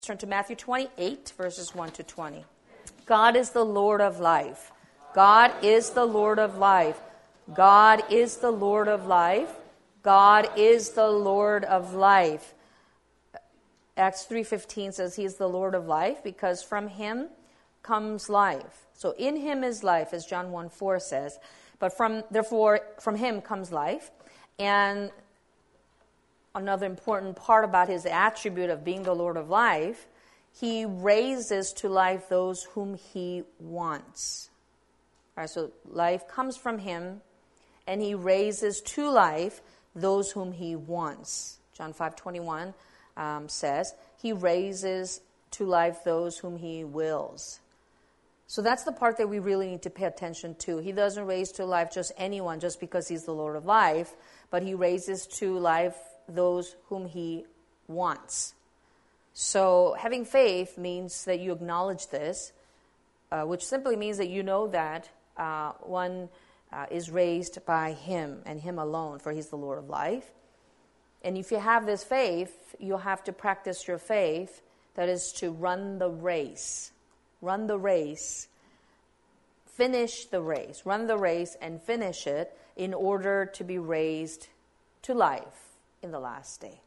Turn to Matthew 28, verses 1 to 20. God is the Lord of life. God is the Lord of life. God is the Lord of life. God is the Lord of life. Acts 3:15 says he is the Lord of life because from him comes life. So in him is life, as John 1:4 says. But from him comes life. And another important part about his attribute of being the Lord of life, he raises to life those whom he wants. All right, so life comes from him, and he raises to life those whom he wants. John 5:21 says, he raises to life those whom he wills. So that's the part that we really need to pay attention to. He doesn't raise to life just anyone just because he's the Lord of life, but he raises to life those whom he wants. So having faith means that you acknowledge this, which simply means that you know that one is raised by him and him alone, for he's the Lord of life. And if you have this faith, you'll have to practice your faith, that is to run the race. Run the race, finish the race, run the race and finish it in order to be raised to life in the last day.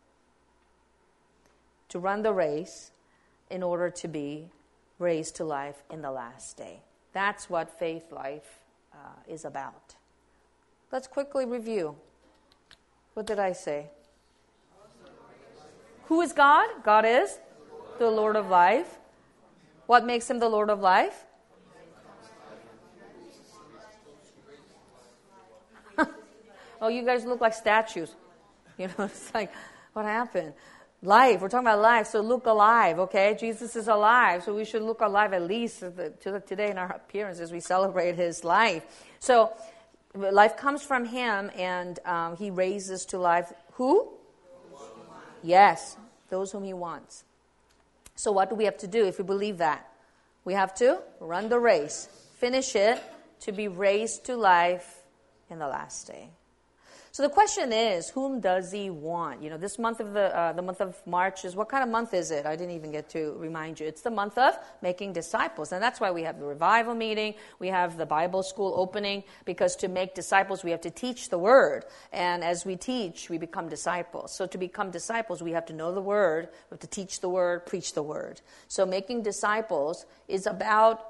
To run the race in order to be raised to life in the last day. That's what faith life is about. Let's quickly review. What did I say? Who is God? God is the Lord of life. What makes him the Lord of life? Oh, you guys look like statues. You know, it's like, what happened? Life. We're talking about life, so look alive, okay? Jesus is alive, so we should look alive at least today in our appearance as we celebrate his life. So life comes from him, and he raises to life who? Yes, those whom he wants. So what do we have to do if we believe that? We have to run the race, finish it, to be raised to life in the last day. So the question is, whom does he want? You know, this month of the month of March is, what kind of month is it? I didn't even get to remind you. It's the month of making disciples. And that's why we have the revival meeting. We have the Bible school opening, because to make disciples, we have to teach the word. And as we teach, we become disciples. So to become disciples, we have to know the word. We have to teach the word, preach the word. So making disciples is about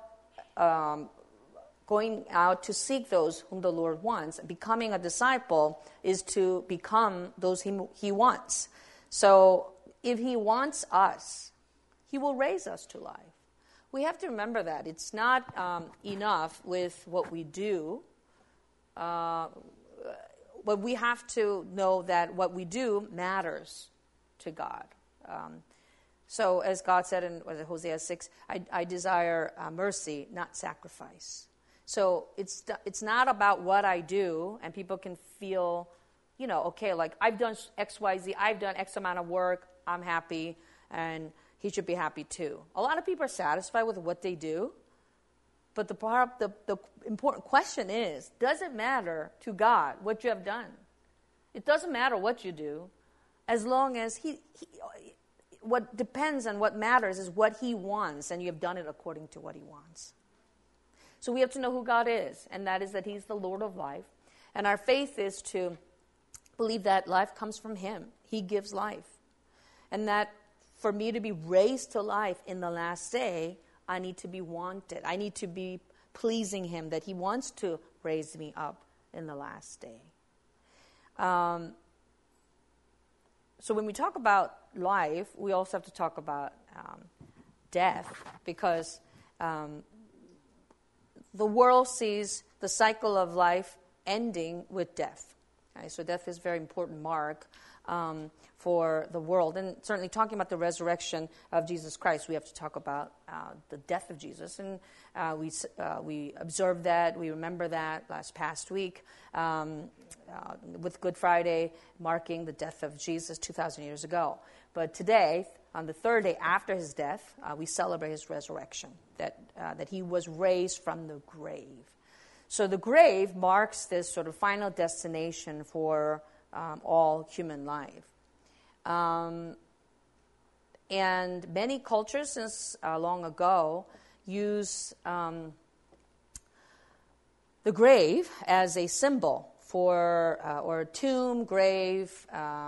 going out to seek those whom the Lord wants. Becoming a disciple is to become those he wants. So if he wants us, he will raise us to life. We have to remember that. It's not enough with what we do, but we have to know that what we do matters to God. So as God said in Hosea 6, I desire mercy, not sacrifice. So it's not about what I do, and people can feel, you know, okay, like I've done X, Y, Z, I've done X amount of work, I'm happy, and he should be happy too. A lot of people are satisfied with what they do, but the important question is, does it matter to God what you have done? It doesn't matter what you do, as long as what depends on what matters is what he wants, and you have done it according to what he wants. So we have to know who God is, and that is that he's the Lord of life. And our faith is to believe that life comes from him. He gives life. And that for me to be raised to life in the last day, I need to be wanted. I need to be pleasing him, that he wants to raise me up in the last day. So when we talk about life, we also have to talk about death, because the world sees the cycle of life ending with death. Okay, so death is a very important mark for the world. And certainly talking about the resurrection of Jesus Christ, we have to talk about the death of Jesus. And we observed that, we remember that past week with Good Friday marking the death of Jesus 2,000 years ago. But today, on the third day after his death, we celebrate his resurrection, that he was raised from the grave. So the grave marks this sort of final destination for all human life. And many cultures since long ago use the grave as a symbol for, or a tomb, grave.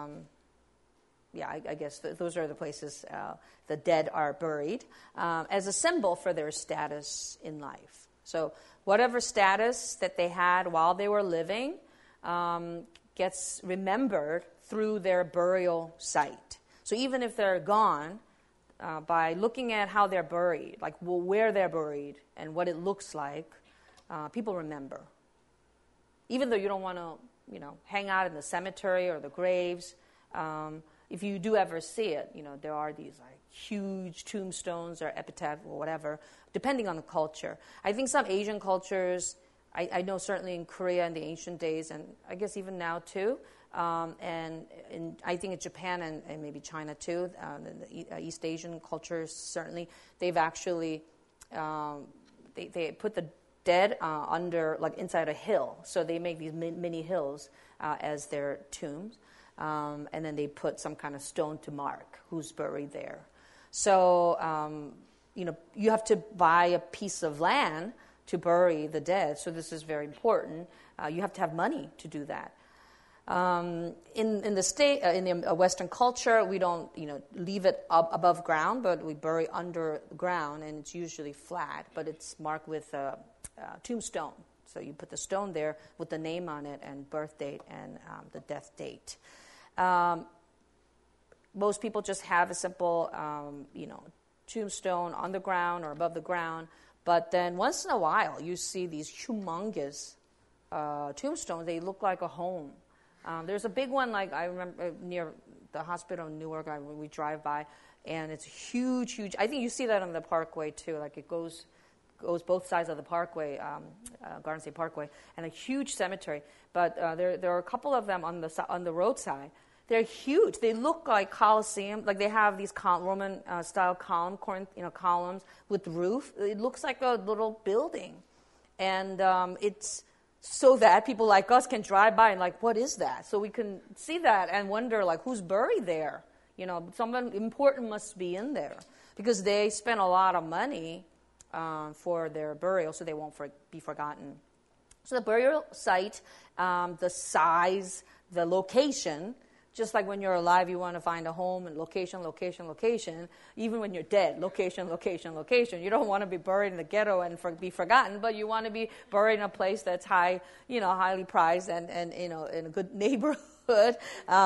I guess those are the places the dead are buried, as a symbol for their status in life. So whatever status that they had while they were living gets remembered through their burial site. So even if they're gone, by looking at how they're buried, like where they're buried and what it looks like, people remember. Even though you don't want to, hang out in the cemetery or the graves, if you do ever see it, there are these like huge tombstones or epitaph or whatever, depending on the culture. I think some Asian cultures, I know certainly in Korea in the ancient days, and I guess even now too, and I think in Japan and maybe China too, the East Asian cultures certainly, they've actually, they put the dead under, like inside a hill. So they make these mini hills as their tombs. And then they put some kind of stone to mark who's buried there. So, you have to buy a piece of land to bury the dead. So this is very important. You have to have money to do that. In the Western culture, we don't, leave it up above ground, but we bury under the ground, and it's usually flat, but it's marked with a tombstone. So you put the stone there with the name on it and birth date and the death date. Most people just have a simple, tombstone on the ground or above the ground. But then once in a while, you see these humongous tombstones. They look like a home. There's a big one, like I remember near the hospital in Newark. We drive by, and it's huge, huge. I think you see that on the Parkway too. Like it goes both sides of the Parkway, Garden State Parkway, and a huge cemetery. But there are a couple of them on the roadside. They're huge. They look like Colosseum, like they have these Roman style columns with roof. It looks like a little building, and it's so that people like us can drive by and like, what is that? So we can see that and wonder like, who's buried there? Someone important must be in there because they spent a lot of money for their burial, so they won't be forgotten. So the burial site, the size, the location. Just like when you're alive, you want to find a home and location. Even when you're dead, location. You don't want to be buried in the ghetto and be forgotten, but you want to be buried in a place that's highly prized and in a good neighborhood,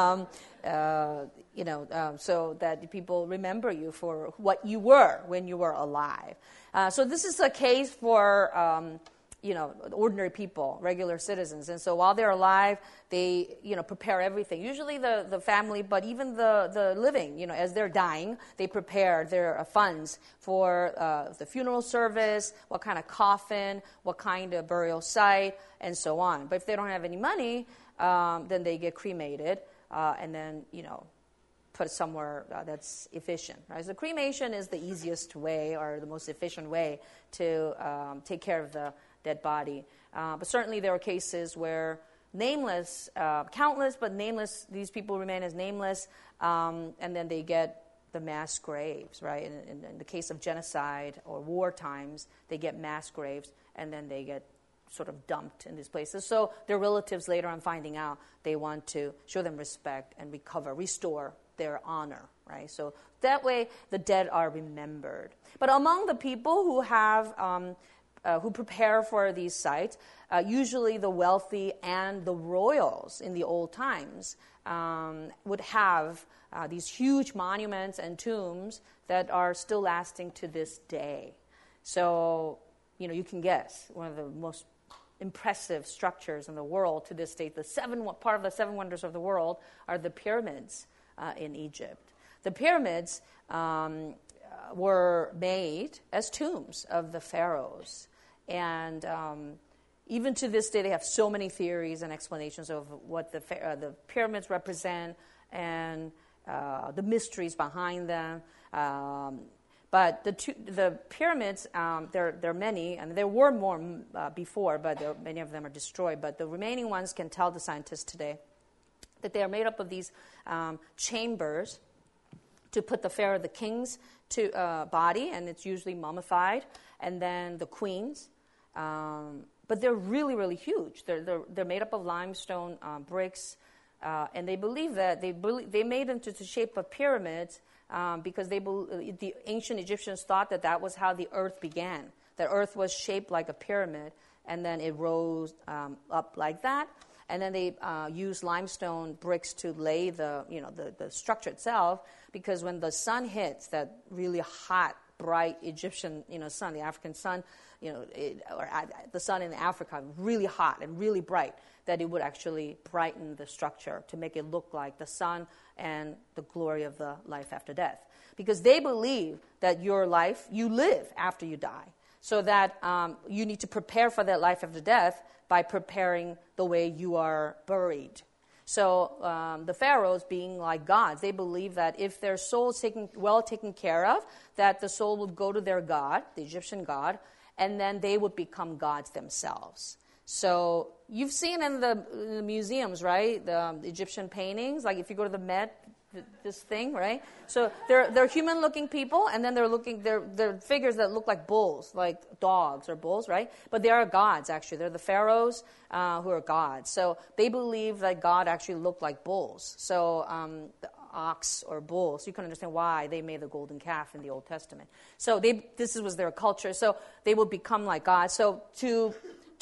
so that people remember you for what you were when you were alive. So this is a case for ordinary people, regular citizens. And so while they're alive, they, prepare everything. Usually the family, but even the living, as they're dying, they prepare their funds for the funeral service, what kind of coffin, what kind of burial site, and so on. But if they don't have any money, then they get cremated and then, put somewhere that's efficient. Right? So cremation is the easiest way or the most efficient way to take care of the dead body. But certainly there are cases where nameless, countless but nameless, these people remain as nameless, and then they get the mass graves, right? In the case of genocide or war times, they get mass graves, and then they get sort of dumped in these places. So their relatives later on finding out, they want to show them respect and restore their honor, right? So that way the dead are remembered. But among the people who have who prepare for these sites, usually the wealthy and the royals in the old times would have these huge monuments and tombs that are still lasting to this day. So, you can guess one of the most impressive structures in the world to this day. Part of the seven wonders of the world are the pyramids in Egypt. The pyramids were made as tombs of the pharaohs. And even to this day, they have so many theories and explanations of what the pyramids represent and the mysteries behind them. But the pyramids, there are many, and there were more before, but many of them are destroyed. But the remaining ones can tell the scientists today that they are made up of these chambers to put the pharaoh, the king's body, and it's usually mummified, and then the queen's. But they're really, really huge. They're made up of limestone bricks, and they believe that they made them to the shape of pyramids because the ancient Egyptians thought that was how the earth began. The earth was shaped like a pyramid, and then it rose up like that. And then they used limestone bricks to lay the structure itself, because when the sun hits, that really hot, bright Egyptian sun, the African sun, the sun in Africa, really hot and really bright, that it would actually brighten the structure to make it look like the sun and the glory of the life after death. Because they believe that your life, you live after you die. So that you need to prepare for that life after death by preparing the way you are buried. So the pharaohs, being like gods, they believe that if their soul is taken care of, that the soul would go to their god, the Egyptian god, and then they would become gods themselves. So you've seen in the museums, right, the Egyptian paintings, like if you go to the Met, this thing, right? So they're human-looking people, and then they're figures that look like bulls, like dogs or bulls, right? But they are gods, actually. They're the pharaohs who are gods. So they believe that God actually looked like bulls. So the ox or bull. So you can understand why they made the golden calf in the Old Testament. So this was their culture. So they would become like God. So to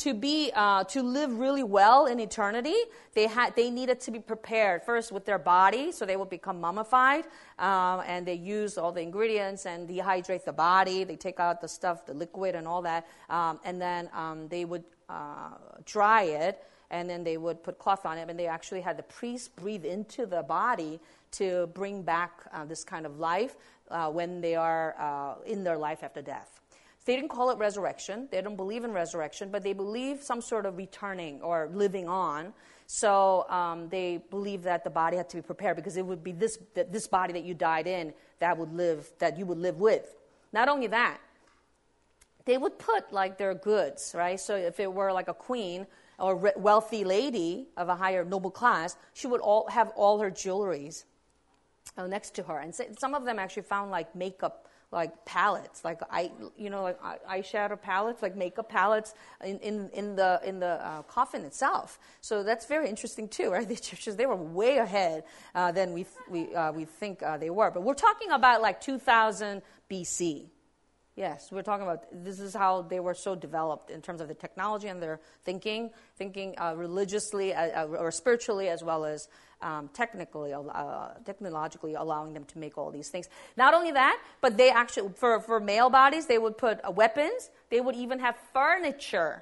live really well in eternity, they needed to be prepared first with their body, so they would become mummified, and they use all the ingredients and dehydrate the body. They take out the stuff, the liquid and all that, and then they would dry it, and then they would put cloth on it, and they actually had the priest breathe into the body to bring back this kind of life when they are in their life after death. They didn't call it resurrection. They don't believe in resurrection, but they believe some sort of returning or living on. So they believe that the body had to be prepared, because it would be this body that you died in that you would live with. Not only that, they would put like their goods, right? So if it were like a queen or wealthy lady of a higher noble class, she would have all her jewelries next to her. And some of them actually found like makeup, like palettes, like eyeshadow palettes, like makeup palettes in the coffin itself. So that's very interesting too, right? The Egyptians, they were way ahead than we think they were. But we're talking about like 2000 BC. Yes, we're talking about, this is how they were so developed in terms of the technology and their thinking religiously or spiritually, as well as technologically allowing them to make all these things. Not only that, but they actually, for male bodies, they would put weapons. They would even have furniture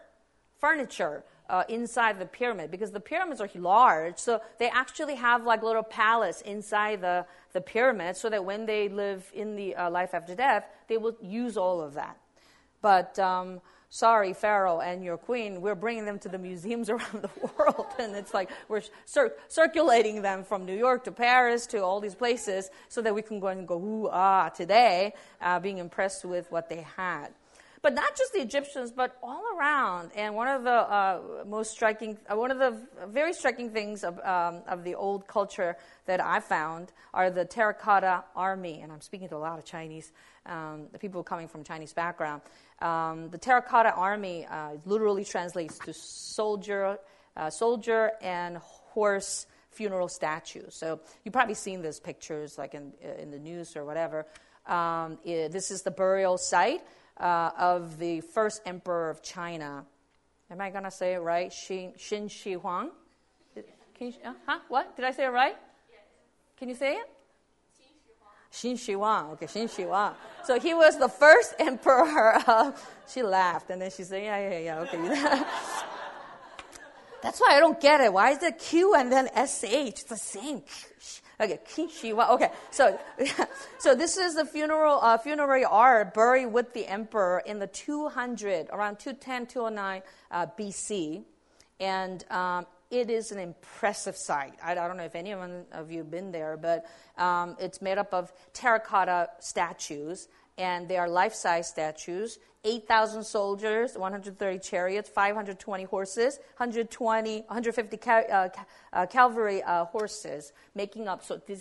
inside the pyramid, because the pyramids are large. So they actually have like little palace inside the pyramid, so that when they live in the life after death, they will use all of that. But sorry, Pharaoh and your queen, we're bringing them to the museums around the world, and it's like we're circulating them from New York to Paris to all these places, so that we can go and go, ooh, today, being impressed with what they had. But not just the Egyptians, but all around. And one of the very striking things of the old culture that I found are the terracotta army. And I'm speaking to a lot of Chinese, the people coming from Chinese background. The terracotta army literally translates to soldier and horse funeral statues. So you've probably seen these pictures, like in the news or whatever. This is the burial site of the first emperor of China. Am I going to say it right? Qin Shi Huang? What? Did I say it right? Yes. Can you say it? Qin Shi Huang. Okay, Qin Shi Huang. So he was the first emperor. She laughed, and then she said, yeah, okay. That's why I don't get it. Why is it Q and then SH? It's the same. Okay, Qin Shi Huang. Okay, so this is the funerary art buried with the emperor in the around 210, 209 BC, and it is an impressive sight. I don't know if any of you have been there, but it's made up of terracotta statues, and they are life-size statues. 8,000 soldiers, 130 chariots, 520 horses, 150 cavalry horses, making up. So these are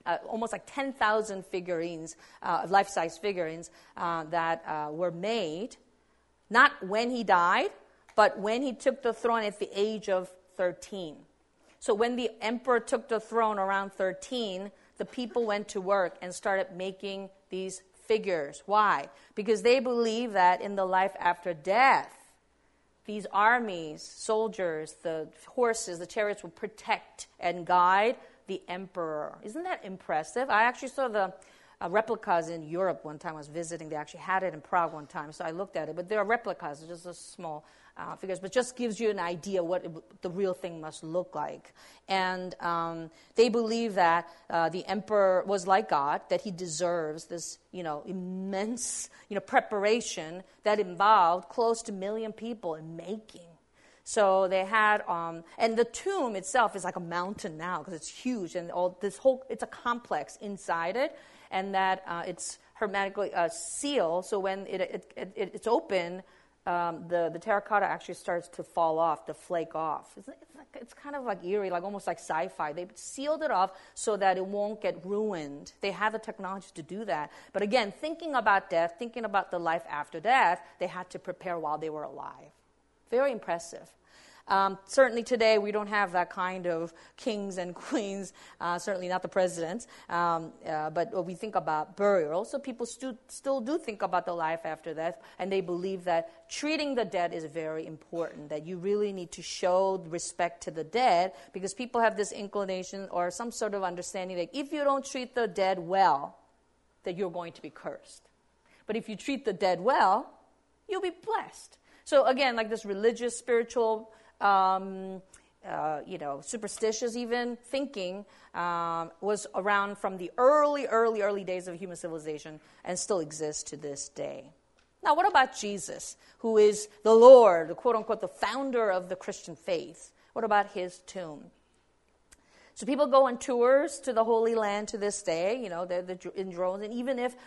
almost like 10,000 figurines, life-size figurines that were made, not when he died, but when he took the throne at the age of 13. So when the emperor took the throne around 13, the people went to work and started making these figures. Why? Because they believe that in the life after death, these armies, soldiers, the horses, the chariots will protect and guide the emperor. Isn't that impressive? I actually saw the replicas in Europe one time I was visiting. They actually had it in Prague one time, so I looked at it. But there are replicas, just a small figures, but just gives you an idea what the real thing must look like. And they believe that the emperor was like God, that he deserves this, immense, preparation that involved close to 1 million people in making. So they had, and the tomb itself is like a mountain now because it's huge, and it's a complex inside it, and that it's hermetically sealed. So when it's open, the terracotta actually starts to fall off, to flake off. It's kind of like eerie, like almost like sci-fi. They sealed it off so that it won't get ruined. They have the technology to do that. But again, thinking about death, thinking about the life after death, they had to prepare while they were alive. Very impressive. Certainly today we don't have that kind of kings and queens, certainly not the presidents, but we think about burial. So people still do think about the life after death, and they believe that treating the dead is very important, that you really need to show respect to the dead, because people have this inclination or some sort of understanding that if you don't treat the dead well, that you're going to be cursed. But if you treat the dead well, you'll be blessed. So again, like this religious, spiritual, superstitious even thinking was around from the early days of human civilization and still exists to this day. Now, what about Jesus, who is the Lord, the quote-unquote, the founder of the Christian faith? What about his tomb? So people go on tours to the Holy Land to this day, they're in drones, and even if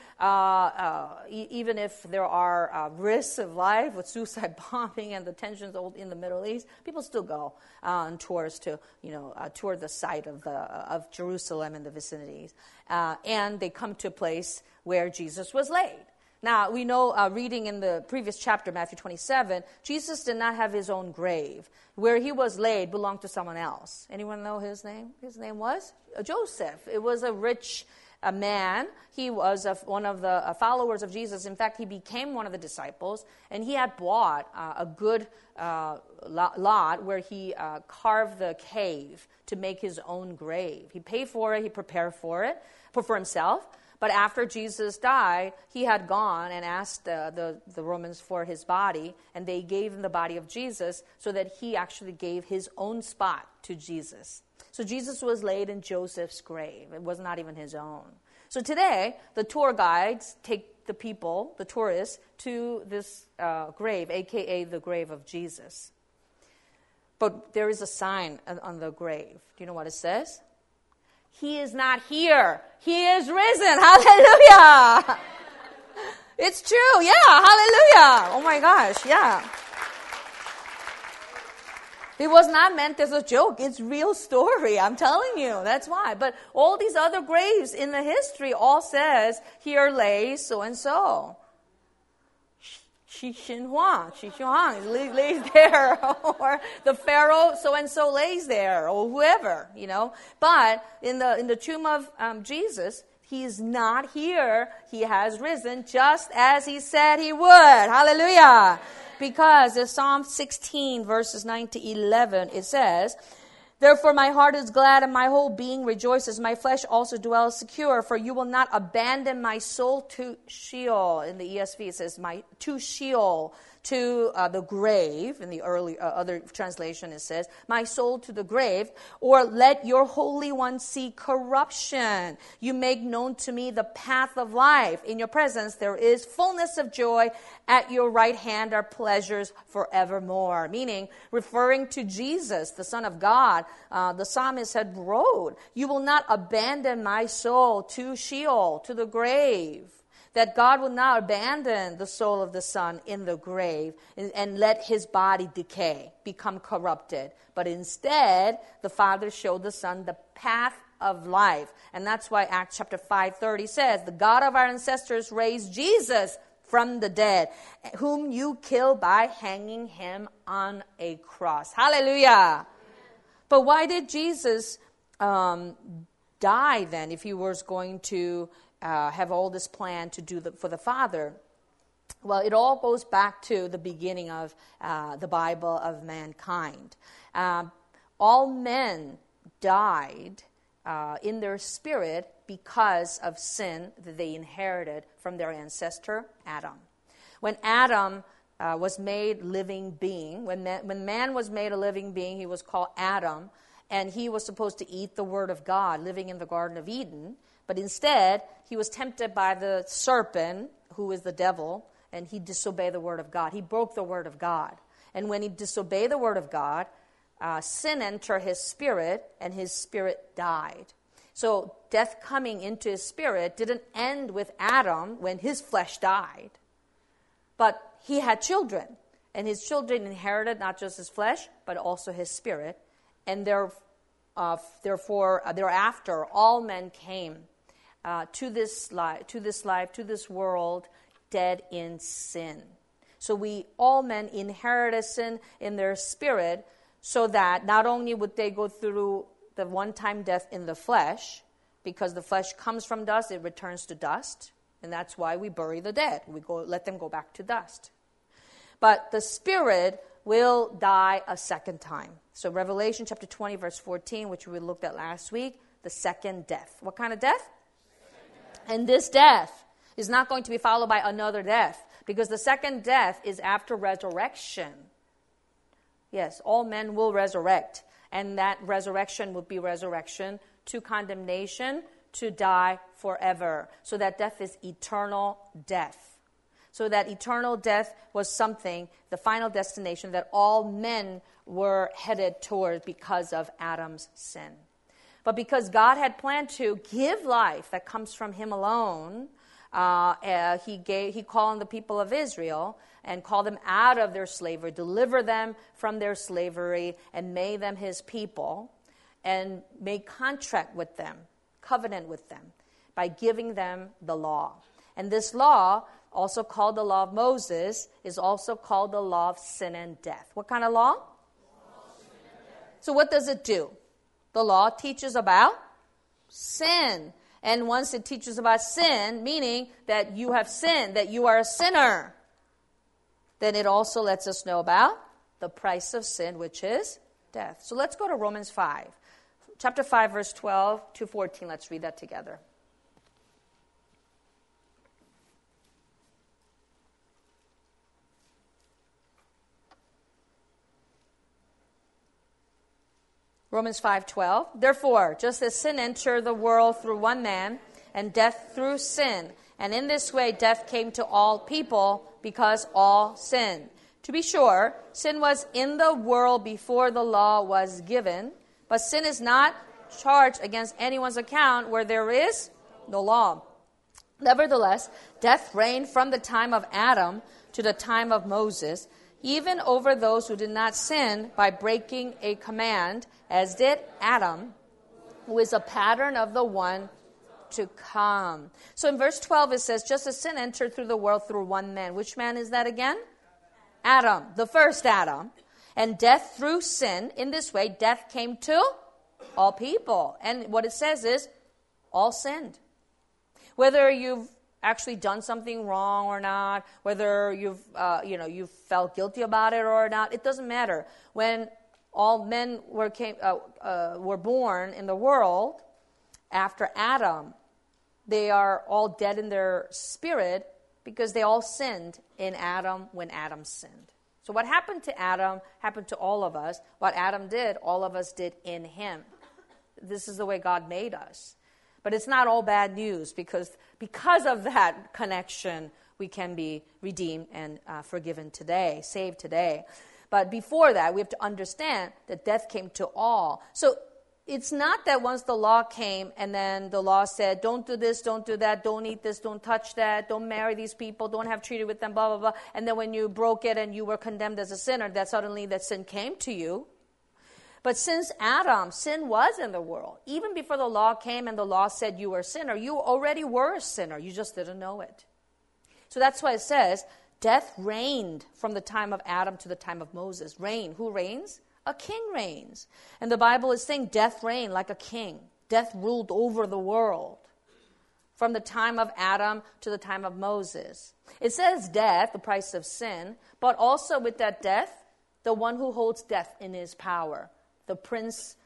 there are risks of life with suicide bombing and the tensions in the Middle East, people still go on tours to tour the site of Jerusalem and the vicinities, and they come to a place where Jesus was laid. Now, we know, reading in the previous chapter, Matthew 27, Jesus did not have his own grave. Where he was laid belonged to someone else. Anyone know his name? His name was Joseph. It was a rich man. He was one of the followers of Jesus. In fact, he became one of the disciples, and he had bought a good lot where he carved the cave to make his own grave. He paid for it. He prepared for himself. But after Jesus died, he had gone and asked the Romans for his body, and they gave him the body of Jesus so that he actually gave his own spot to Jesus. So Jesus was laid in Joseph's grave. It was not even his own. So today, the tour guides take the people, the tourists, to this grave, a.k.a. the grave of Jesus. But there is a sign on the grave. Do you know what it says? He is not here. He is risen. Hallelujah. It's true. Yeah. Hallelujah. Oh my gosh. Yeah. It was not meant as a joke. It's real story. I'm telling you. That's why. But all these other graves in the history all says, here lays so-and-so. Xi Huang lays there, or the pharaoh so-and-so lays there, or whoever, But in the tomb of Jesus, he is not here. He has risen just as he said he would. Hallelujah. Because in Psalm 16, verses 9 to 11, it says, therefore my heart is glad and my whole being rejoices. My flesh also dwells secure, for you will not abandon my soul to Sheol. In the ESV it says, to Sheol, to the grave. In the early other translation it says, my soul to the grave. Or let your Holy One see corruption. You make known to me the path of life. In your presence there is fullness of joy. At your right hand are pleasures forevermore. Meaning, referring to Jesus, the Son of God, the psalmist had wrote, you will not abandon my soul to Sheol, to the grave. That God will not abandon the soul of the Son in the grave and let his body decay, become corrupted. But instead, the Father showed the Son the path of life. And that's why Acts chapter 5:30 says, the God of our ancestors raised Jesus from the dead, whom you killed by hanging him on a cross. Hallelujah. Amen. But why did Jesus die then if he was going to have all this plan to do for the Father? Well, it all goes back to the beginning of the Bible of mankind. All men died in their spirit because of sin that they inherited from their ancestor, Adam. When Adam was made living being, when man was made a living being, he was called Adam, and he was supposed to eat the Word of God, living in the Garden of Eden. But instead, he was tempted by the serpent, who is the devil, and he disobeyed the Word of God. He broke the Word of God. And when he disobeyed the Word of God, sin entered his spirit, and his spirit died. So death coming into his spirit didn't end with Adam when his flesh died. But he had children, and his children inherited not just his flesh, but also his spirit. And therefore, thereafter, all men came to this life, to this world, dead in sin. So all men inherited sin in their spirit, so that not only would they go through the one-time death in the flesh, because the flesh comes from dust, it returns to dust, and that's why we bury the dead. We let them go back to dust. But the spirit will die a second time. So Revelation chapter 20, verse 14, which we looked at last week, the second death. What kind of death? And this death is not going to be followed by another death, because the second death is after resurrection. Yes, all men will resurrect. And that resurrection would be resurrection to condemnation, to die forever. So that death is eternal death. So that eternal death was something, the final destination that all men were headed toward because of Adam's sin. But because God had planned to give life that comes from him alone, he called on the people of Israel and called them out of their slavery, deliver them from their slavery, and made them his people, and made contract with them, covenant with them, by giving them the law. And this law, also called the law of Moses, is also called the law of sin and death. What kind of law? So what does it do? The law teaches about sin. And once it teaches about sin, meaning that you have sinned, that you are a sinner, then it also lets us know about the price of sin, which is death. So let's go to Romans 5. Chapter 5, verse 12 to 14. Let's read that together. Romans 5:12. Therefore, just as sin entered the world through one man, and death through sin, and in this way death came to all people because all sinned. To be sure, sin was in the world before the law was given, but sin is not charged against anyone's account where there is no law. Nevertheless, death reigned from the time of Adam to the time of Moses, even over those who did not sin by breaking a command, as did Adam, who is a pattern of the one to come. So in verse 12 it says, just as sin entered through the world through one man. Which man is that again? Adam, the first Adam. And death through sin. In this way, death came to all people. And what it says is, all sinned. Whether you've actually done something wrong or not, whether you've felt guilty about it or not, it doesn't matter. When all men were born in the world after Adam, they are all dead in their spirit because they all sinned in Adam when Adam sinned. So what happened to Adam happened to all of us. What Adam did, all of us did in him. This is the way God made us. But it's not all bad news, because of that connection, we can be redeemed and forgiven today, saved today. But before that, we have to understand that death came to all. So it's not that once the law came and then the law said, don't do this, don't do that, don't eat this, don't touch that, don't marry these people, don't have treated with them, blah, blah, blah. And then when you broke it and you were condemned as a sinner, that suddenly that sin came to you. But since Adam, sin was in the world. Even before the law came and the law said you were a sinner, you already were a sinner. You just didn't know it. So that's why it says, death reigned from the time of Adam to the time of Moses. Reign. Who reigns? A king reigns. And the Bible is saying death reigned like a king. Death ruled over the world from the time of Adam to the time of Moses. It says death, the price of sin, but also with that death, the one who holds death in his power. The prince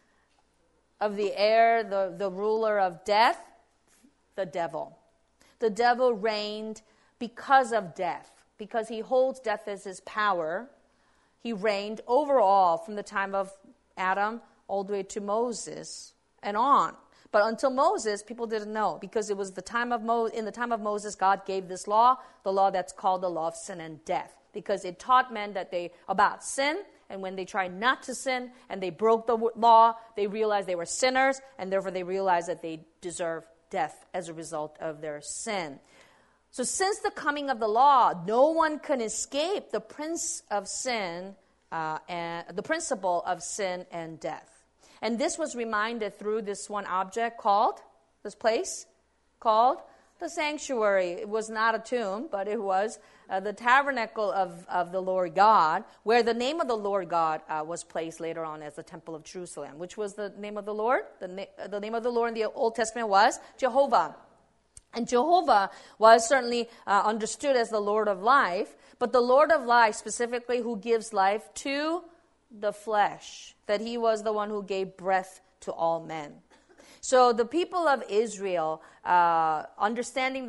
of the air, the ruler of death, the devil. The devil reigned because of death, because he holds death as his power. He reigned over all from the time of Adam all the way to Moses and on. But until Moses, people didn't know, because it was the time of in the time of Moses, God gave this law, the law that's called the law of sin and death, because it taught men about sin. And when they tried not to sin and they broke the law, they realized they were sinners, and therefore they realized that they deserve death as a result of their sin. So since the coming of the law, no one can escape the prince of sin and the principle of sin and death. And this was reminded through this one object called, this place called the sanctuary. It was not a tomb, but it was the tabernacle of the Lord God, where the name of the Lord God was placed later on as the Temple of Jerusalem. Which was the name of the Lord? The name of the Lord in the Old Testament was Jehovah. And Jehovah was certainly understood as the Lord of life, but the Lord of life specifically who gives life to the flesh, that he was the one who gave breath to all men. So the people of Israel, understanding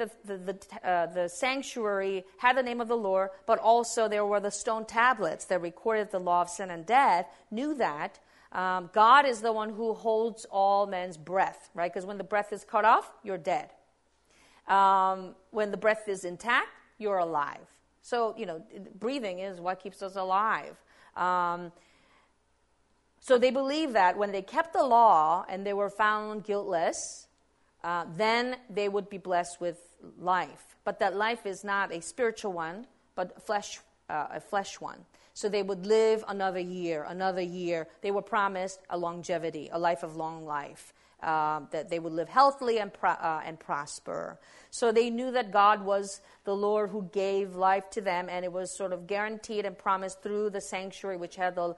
the sanctuary, had the name of the Lord, but also there were the stone tablets that recorded the law of sin and death, knew that God is the one who holds all men's breath, right? Because when the breath is cut off, you're dead. When the breath is intact, you're alive. So, breathing is what keeps us alive. So they believe that when they kept the law and they were found guiltless, then they would be blessed with life. But that life is not a spiritual one, but a flesh one. So they would live another year. They were promised a longevity, a life of long life, that they would live healthily and prosper. So they knew that God was the Lord who gave life to them, and it was sort of guaranteed and promised through the sanctuary, which had the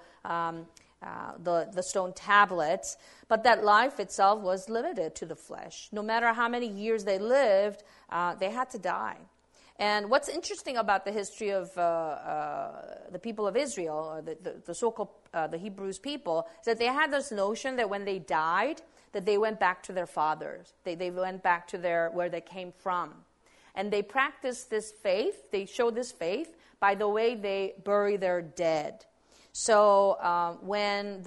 stone tablets, but that life itself was limited to the flesh. No matter how many years they lived, they had to die. And what's interesting about the history of the people of Israel, or the so-called the Hebrews people, is that they had this notion that when they died, that they went back to their fathers. They went back to where they came from. And they practiced this faith, they showed this faith by the way they bury their dead. So when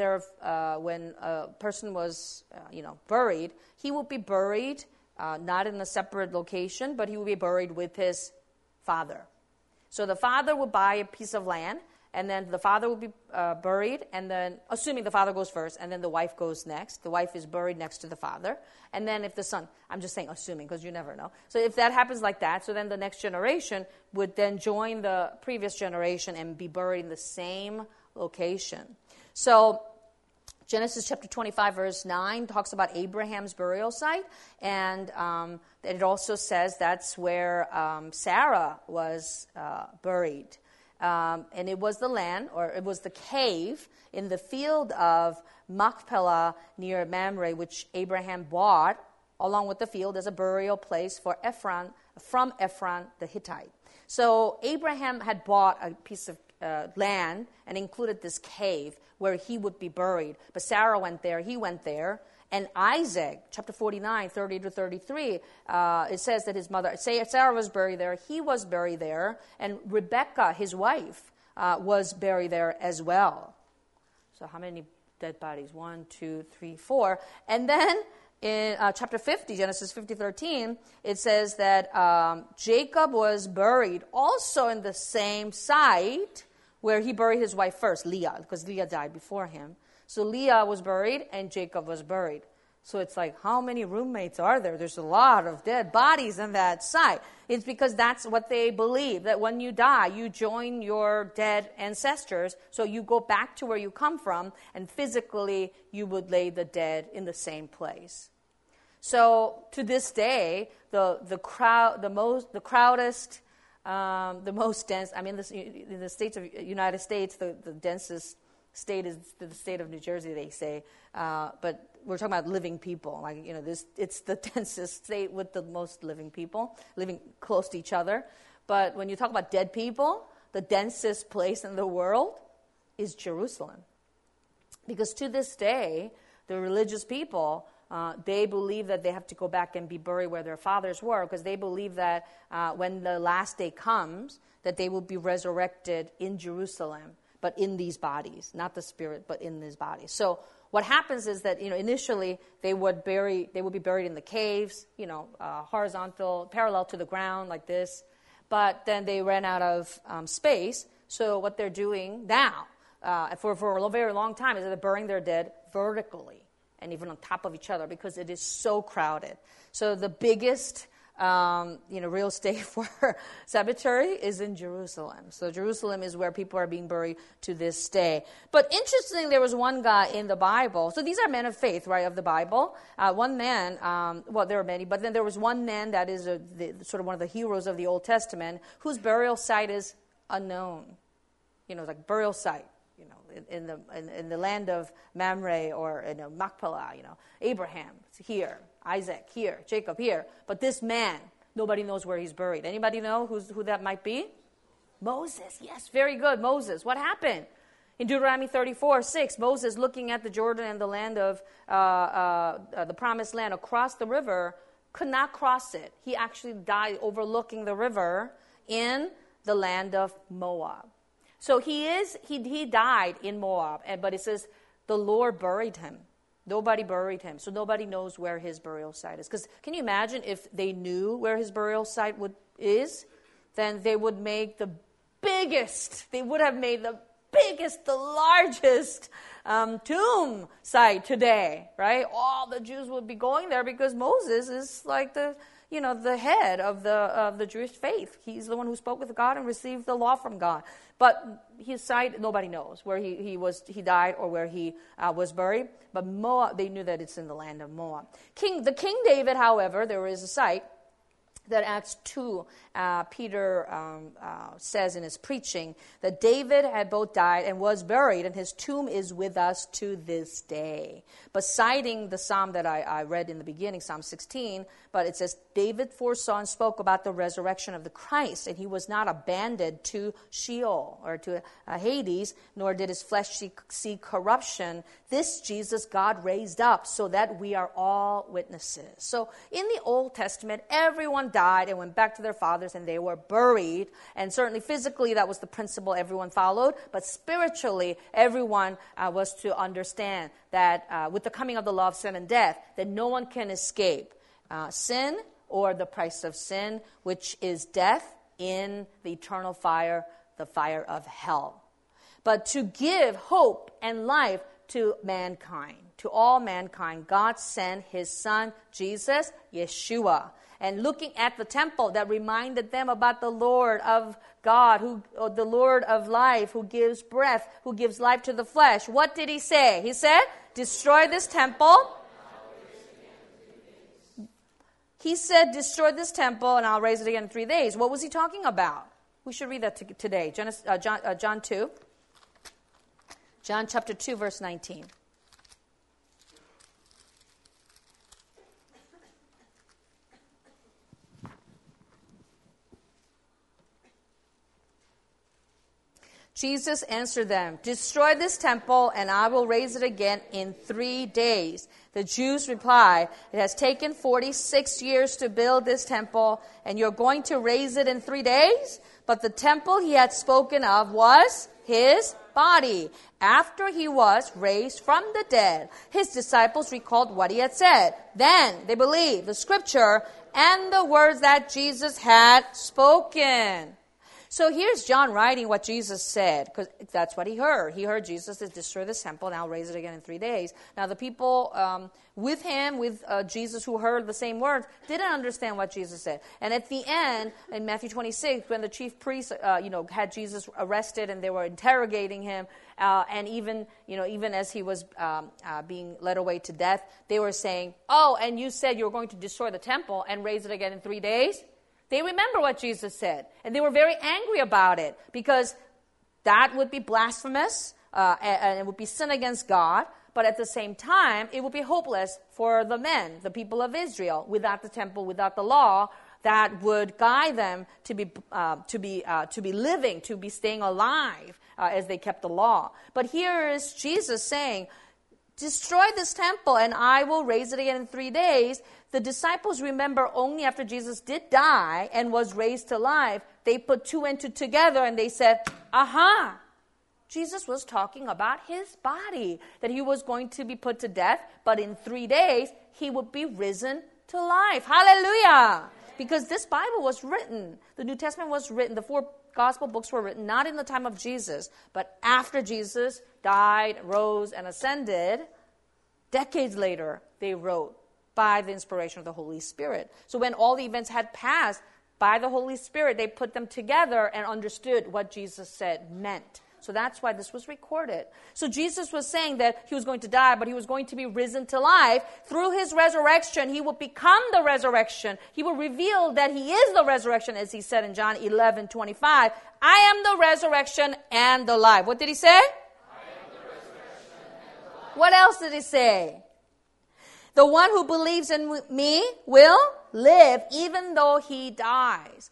a person was, buried, he would be buried not in a separate location, but he would be buried with his father. So the father would buy a piece of land, and then the father would be buried, and then, assuming the father goes first, and then the wife goes next. The wife is buried next to the father. And then if the son, I'm just saying assuming, because you never know. So if that happens like that, so then the next generation would then join the previous generation and be buried in the same location. So Genesis chapter 25, verse 9 talks about Abraham's burial site, and it also says that's where Sarah was buried. And it was the land, or it was the cave in the field of Machpelah near Mamre, which Abraham bought along with the field as a burial place for from Ephron the Hittite. So Abraham had bought a piece of land and included this cave where he would be buried. But Sarah went there, he went there. And Isaac, chapter 49, 30 to 33, it says that his mother, Sarah was buried there, he was buried there, and Rebekah, his wife, was buried there as well. So how many dead bodies? 1, 2, 3, 4. And then in chapter 50, Genesis 50:13, it says that Jacob was buried also in the same site where he buried his wife first, Leah, because Leah died before him. So Leah was buried and Jacob was buried. So it's like, how many roommates are there? There's a lot of dead bodies in that site. It's because that's what they believe, that when you die, you join your dead ancestors, so you go back to where you come from, and physically you would lay the dead in the same place. So to this day, the most dense. I mean, in the states of United States, the densest state is the state of New Jersey, they say, but we're talking about living people. Like, it's the densest state with the most living people, living close to each other. But when you talk about dead people, the densest place in the world is Jerusalem. Because to this day, the religious people, they believe that they have to go back and be buried where their fathers were, because they believe that when the last day comes, that they will be resurrected in Jerusalem, but in these bodies, not the spirit, but in these bodies. So what happens is that, initially they would be buried in the caves, horizontal, parallel to the ground like this. But then they ran out of space. So what they're doing now, for a very long time, is that they're burying their dead vertically and even on top of each other, because it is so crowded. So the biggest real estate for cemetery is in Jerusalem. So Jerusalem is where people are being buried to this day. But interestingly, there was one guy in the Bible. So these are men of faith, right, of the Bible. One man, there are many, but then there was one man that is sort of one of the heroes of the Old Testament, whose burial site is unknown. Like burial site. In the land of Mamre or in Machpelah, Abraham here, Isaac here, Jacob here. But this man, nobody knows where he's buried. Anybody know who that might be? Moses. Yes, very good. Moses. What happened? In Deuteronomy 34:6, Moses, looking at the Jordan and the land of the promised land across the river, could not cross it. He actually died overlooking the river in the land of Moab. So he died in Moab, but it says the Lord buried him. Nobody buried him, so nobody knows where his burial site is. Because can you imagine if they knew where his burial site is? Then they would make the largest tomb site today, right? All the Jews would be going there because Moses is like the head of the Jewish faith. He's the one who spoke with God and received the law from God. But his site, nobody knows where he died or where he was buried. But Moab, they knew that it's in the land of Moab. King David, however, there is a site that Acts 2, Peter says in his preaching that David had both died and was buried, and his tomb is with us to this day. But citing the psalm that I read in the beginning, Psalm 16, but it says, David foresaw and spoke about the resurrection of the Christ, and he was not abandoned to Sheol or to Hades, nor did his flesh see corruption. This Jesus God raised up so that we are all witnesses. So in the Old Testament, everyone died and went back to their fathers, and they were buried. And certainly physically, that was the principle everyone followed. But spiritually, everyone was to understand that with the coming of the law of sin and death, that no one can escape sin or the price of sin, which is death in the eternal fire, the fire of hell. But to give hope and life to mankind, to all mankind, God sent his son, Jesus, Yeshua. And looking at the temple that reminded them about the Lord of God, the Lord of life, who gives breath, who gives life to the flesh. What did he say? He said, destroy this temple. He said, destroy this temple and I'll raise it again in 3 days. What was he talking about? We should read that today. John 2. John chapter 2, verse 19. Jesus answered them, destroy this temple and I will raise it again in 3 days. The Jews replied, it has taken 46 years to build this temple and you're going to raise it in 3 days? But the temple he had spoken of was his body. After he was raised from the dead, his disciples recalled what he had said. Then they believed the scripture and the words that Jesus had spoken. So here's John writing what Jesus said, because that's what he heard. He heard Jesus said, destroy this temple, and I'll raise it again in 3 days. Now the people with him, with Jesus, who heard the same words, didn't understand what Jesus said. And at the end, in Matthew 26, when the chief priests, had Jesus arrested and they were interrogating him, and even as he was being led away to death, they were saying, "Oh, and you said you were going to destroy the temple and raise it again in 3 days?" They remember what Jesus said, and they were very angry about it because that would be blasphemous and it would be sin against God. But at the same time, it would be hopeless for the men, the people of Israel, without the temple, without the law that would guide them to be living, to be staying alive as they kept the law. But here is Jesus saying, destroy this temple and I will raise it again in 3 days. The disciples remember only after Jesus did die and was raised to life, they put two and two together and they said, aha, Jesus was talking about his body, that he was going to be put to death, but in 3 days he would be risen to life. Hallelujah! Because this Bible was written, the New Testament was written, the 4 gospel books were written not in the time of Jesus, but after Jesus died, rose, and ascended. Decades later, they wrote by the inspiration of the Holy Spirit. So when all the events had passed by the Holy Spirit, they put them together and understood what Jesus said meant. So that's why this was recorded. So Jesus was saying that he was going to die, but he was going to be risen to life. Through his resurrection, he will become the resurrection. He will reveal that he is the resurrection, as he said in John 11:25. I am the resurrection and the life. What did he say? I am the resurrection and the life. What else did he say? The one who believes in me will live even though he dies.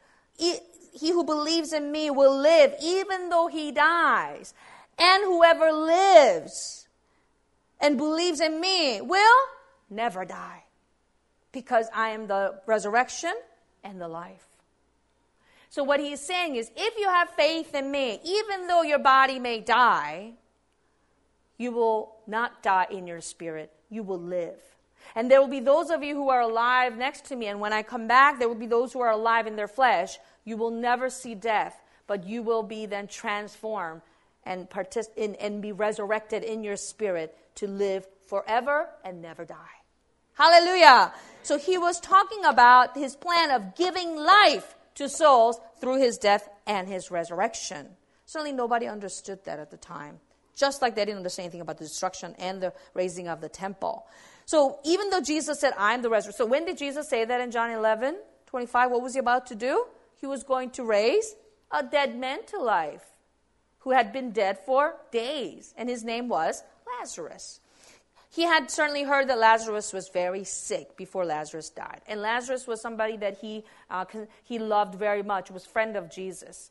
He who believes in me will live even though he dies. And whoever lives and believes in me will never die. Because I am the resurrection and the life. So what he's saying is, if you have faith in me, even though your body may die, you will not die in your spirit. You will live. And there will be those of you who are alive next to me. And when I come back, there will be those who are alive in their flesh. You will never see death, but you will be then transformed and be resurrected in your spirit to live forever and never die. Hallelujah. So he was talking about his plan of giving life to souls through his death and his resurrection. Certainly nobody understood that at the time. Just like they didn't understand anything about the destruction and the raising of the temple. So even though Jesus said, I am the resurrection. So when did Jesus say that in John 11:25? What was he about to do? He was going to raise a dead man to life who had been dead for days. And his name was Lazarus. He had certainly heard that Lazarus was very sick before Lazarus died. And Lazarus was somebody that he loved very much, was a friend of Jesus.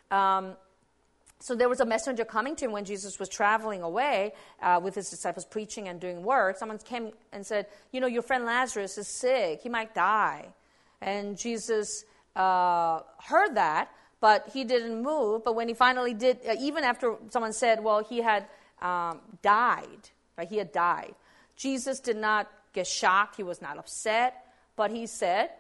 So there was a messenger coming to him when Jesus was traveling away with his disciples preaching and doing work. Someone came and said, your friend Lazarus is sick. He might die. And Jesus heard that, but he didn't move. But when he finally did, even after someone said, well, he had died, right? He had died. Jesus did not get shocked. He was not upset. But he said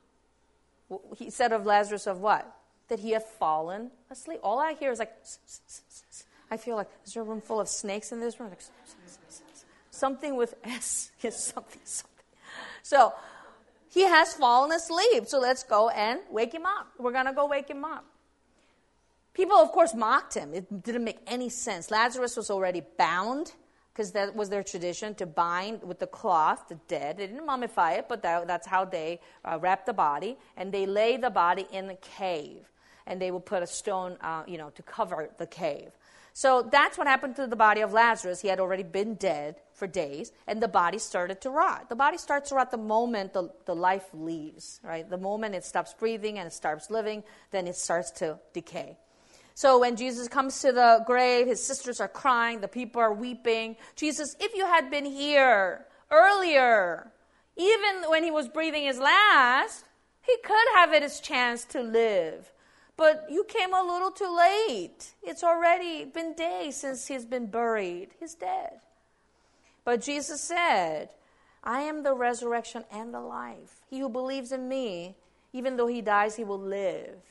of Lazarus of what? That he had fallen asleep. All I hear is like, I feel like, is there a room full of snakes in this room? Like, something with S. Yes, something. So, he has fallen asleep. So let's go and wake him up. We're going to go wake him up. People, of course, mocked him. It didn't make any sense. Lazarus was already bound, because that was their tradition, to bind with the cloth the dead. They didn't mummify it, but that's how they wrapped the body. And they lay the body in a cave. And they will put a stone, to cover the cave. So that's what happened to the body of Lazarus. He had already been dead for days, and the body started to rot. The body starts to rot the moment the life leaves, right? The moment it stops breathing and it starts living, then it starts to decay. So when Jesus comes to the grave, his sisters are crying, the people are weeping. Jesus, if you had been here earlier, even when he was breathing his last, he could have had his chance to live. But you came a little too late. It's already been days since he's been buried. He's dead. But Jesus said, I am the resurrection and the life. He who believes in me, even though he dies, he will live.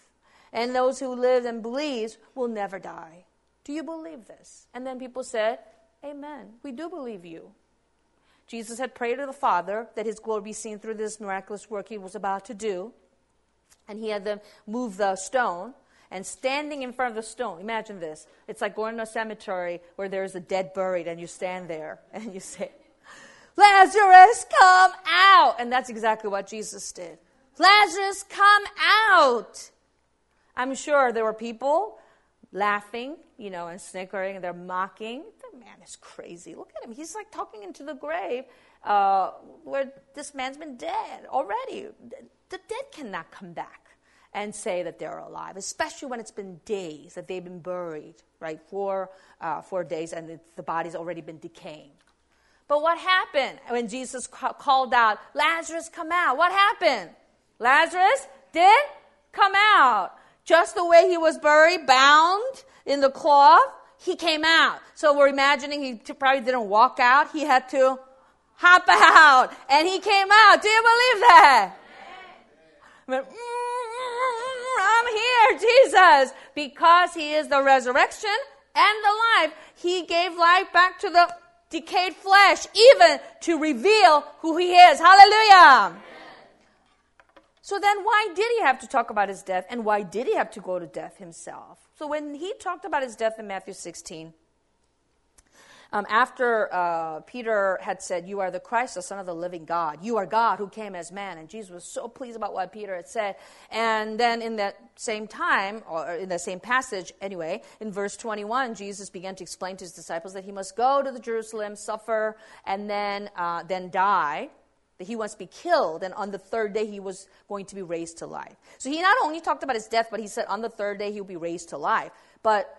And those who live and believe will never die. Do you believe this? And then people said, amen. We do believe you. Jesus had prayed to the Father that his glory be seen through this miraculous work he was about to do. And he had them move the stone. And standing in front of the stone, imagine this. It's like going to a cemetery where there's a dead buried and you stand there and you say, Lazarus, come out. And that's exactly what Jesus did. Lazarus, come out. I'm sure there were people laughing, and snickering, and they're mocking. The man is crazy. Look at him. He's like talking into the grave where this man's been dead already. The dead cannot come back and say that they're alive, especially when it's been days that they've been buried, right, 4 days, and the body's already been decaying. But what happened when Jesus called out, Lazarus, come out? What happened? Lazarus did come out. Just the way he was buried, bound in the cloth, he came out. So we're imagining he probably didn't walk out. He had to hop out. And he came out. Do you believe that? I'm here, Jesus. Because he is the resurrection and the life. He gave life back to the decayed flesh, even to reveal who he is. Hallelujah. So then why did he have to talk about his death, and why did he have to go to death himself? So when he talked about his death in Matthew 16, after Peter had said, you are the Christ, the Son of the living God. You are God who came as man. And Jesus was so pleased about what Peter had said. And then in that same time, or in the same passage anyway, in verse 21, Jesus began to explain to his disciples that he must go to the Jerusalem, suffer, and then die. That he wants to be killed, and on the third day he was going to be raised to life. So he not only talked about his death, but he said on the third day he'll be raised to life. But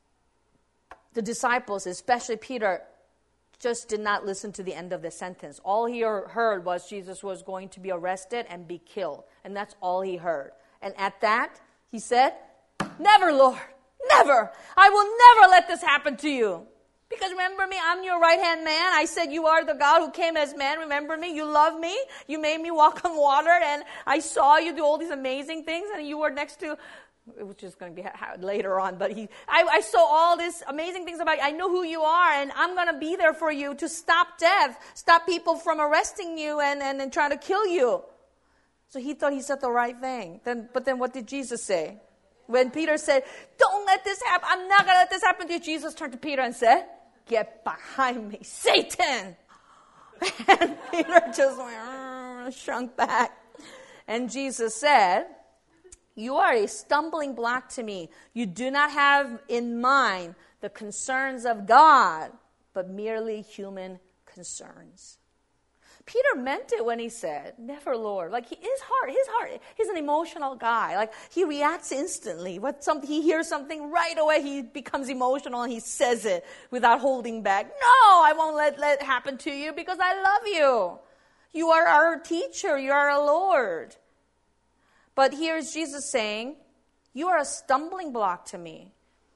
the disciples, especially Peter, just did not listen to the end of the sentence. All he heard was Jesus was going to be arrested and be killed. And that's all he heard. And at that, he said, never, Lord, never. I will never let this happen to you. Because remember me, I'm your right-hand man. I said you are the God who came as man. Remember me? You love me. You made me walk on water, and I saw you do all these amazing things, and you were next to, which is going to be later on, but I saw all these amazing things about you. I know who you are, and I'm going to be there for you to stop death, stop people from arresting you and trying to kill you. So he thought he said the right thing. But then what did Jesus say? When Peter said, don't let this happen, I'm not going to let this happen to you, Jesus turned to Peter and said, get behind me, Satan. And Peter just went, shrunk back. And Jesus said, you are a stumbling block to me. You do not have in mind the concerns of God, but merely human concerns. Peter meant it when he said, never, Lord. Like his heart, he's an emotional guy. Like he reacts instantly. He hears something right away, he becomes emotional and he says it without holding back. No, I won't let it happen to you because I love you. You are our teacher. You are our Lord. But here's Jesus saying, you are a stumbling block to me.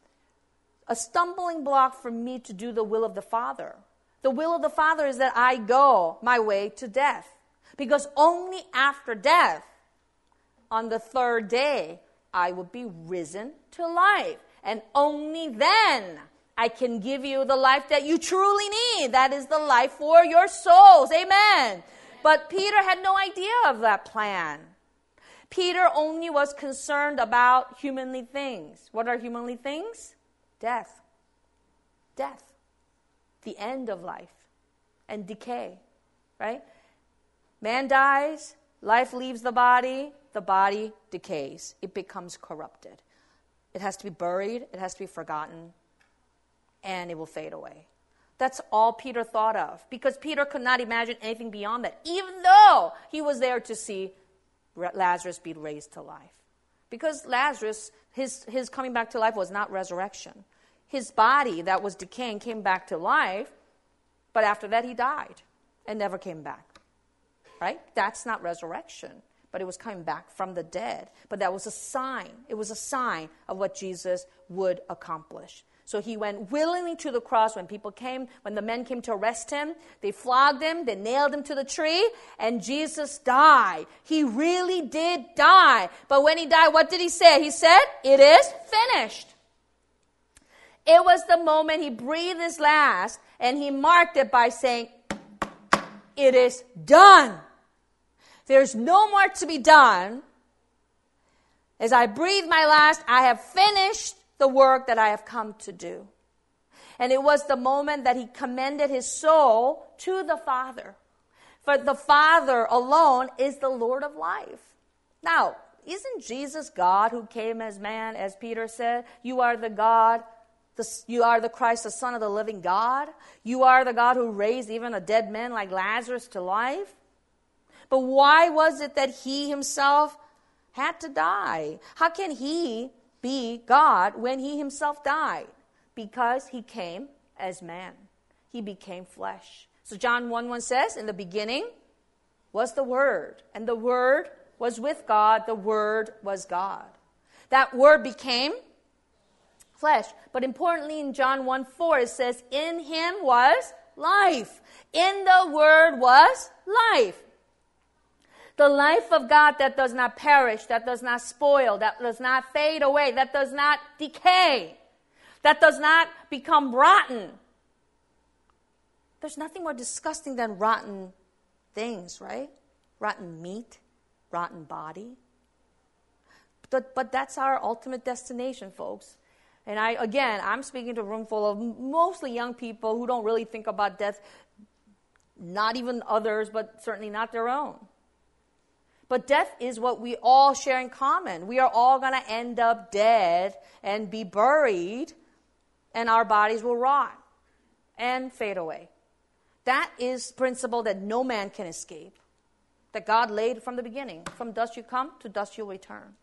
A stumbling block for me to do the will of the Father. The will of the Father is that I go my way to death. Because only after death, on the third day, I will be risen to life. And only then I can give you the life that you truly need. That is the life for your souls. Amen. But Peter had no idea of that plan. Peter only was concerned about humanly things. What are humanly things? Death. Death. The end of life and decay, right? Man dies, life leaves the body decays. It becomes corrupted. It has to be buried, it has to be forgotten, and it will fade away. That's all Peter thought of, because Peter could not imagine anything beyond that, even though he was there to see Lazarus be raised to life. Because Lazarus, his coming back to life was not resurrection. His body that was decaying came back to life, but after that he died and never came back. Right? That's not resurrection, but it was coming back from the dead. But that was a sign. It was a sign of what Jesus would accomplish. So he went willingly to the cross when the men came to arrest him. They flogged him, they nailed him to the tree, and Jesus died. He really did die. But when he died, what did he say? He said, "It is finished." It was the moment he breathed his last, and he marked it by saying, "It is done." There's no more to be done. As I breathe my last, I have finished the work that I have come to do. And it was the moment that he commended his soul to the Father. For the Father alone is the Lord of life. Now, isn't Jesus God who came as man, as Peter said? You are the God, you are the Christ, the Son of the living God. You are the God who raised even a dead man like Lazarus to life. But why was it that he himself had to die? How can he be God when he himself died? Because he came as man. He became flesh. So John 1:1 says, "In the beginning was the Word, and the Word was with God, the Word was God." That Word became flesh. But importantly in John 1:4 it says, "In him was life." In the Word was life. The life of God that does not perish, that does not spoil, that does not fade away, that does not decay, that does not become rotten. There's nothing more disgusting than rotten things, right? Rotten meat, rotten body. But that's our ultimate destination, folks. And I'm speaking to a room full of mostly young people who don't really think about death, not even others, but certainly not their own. But death is what we all share in common. We are all going to end up dead and be buried, and our bodies will rot and fade away. That is principle that no man can escape, that God laid from the beginning. From dust you come, to dust you'll return.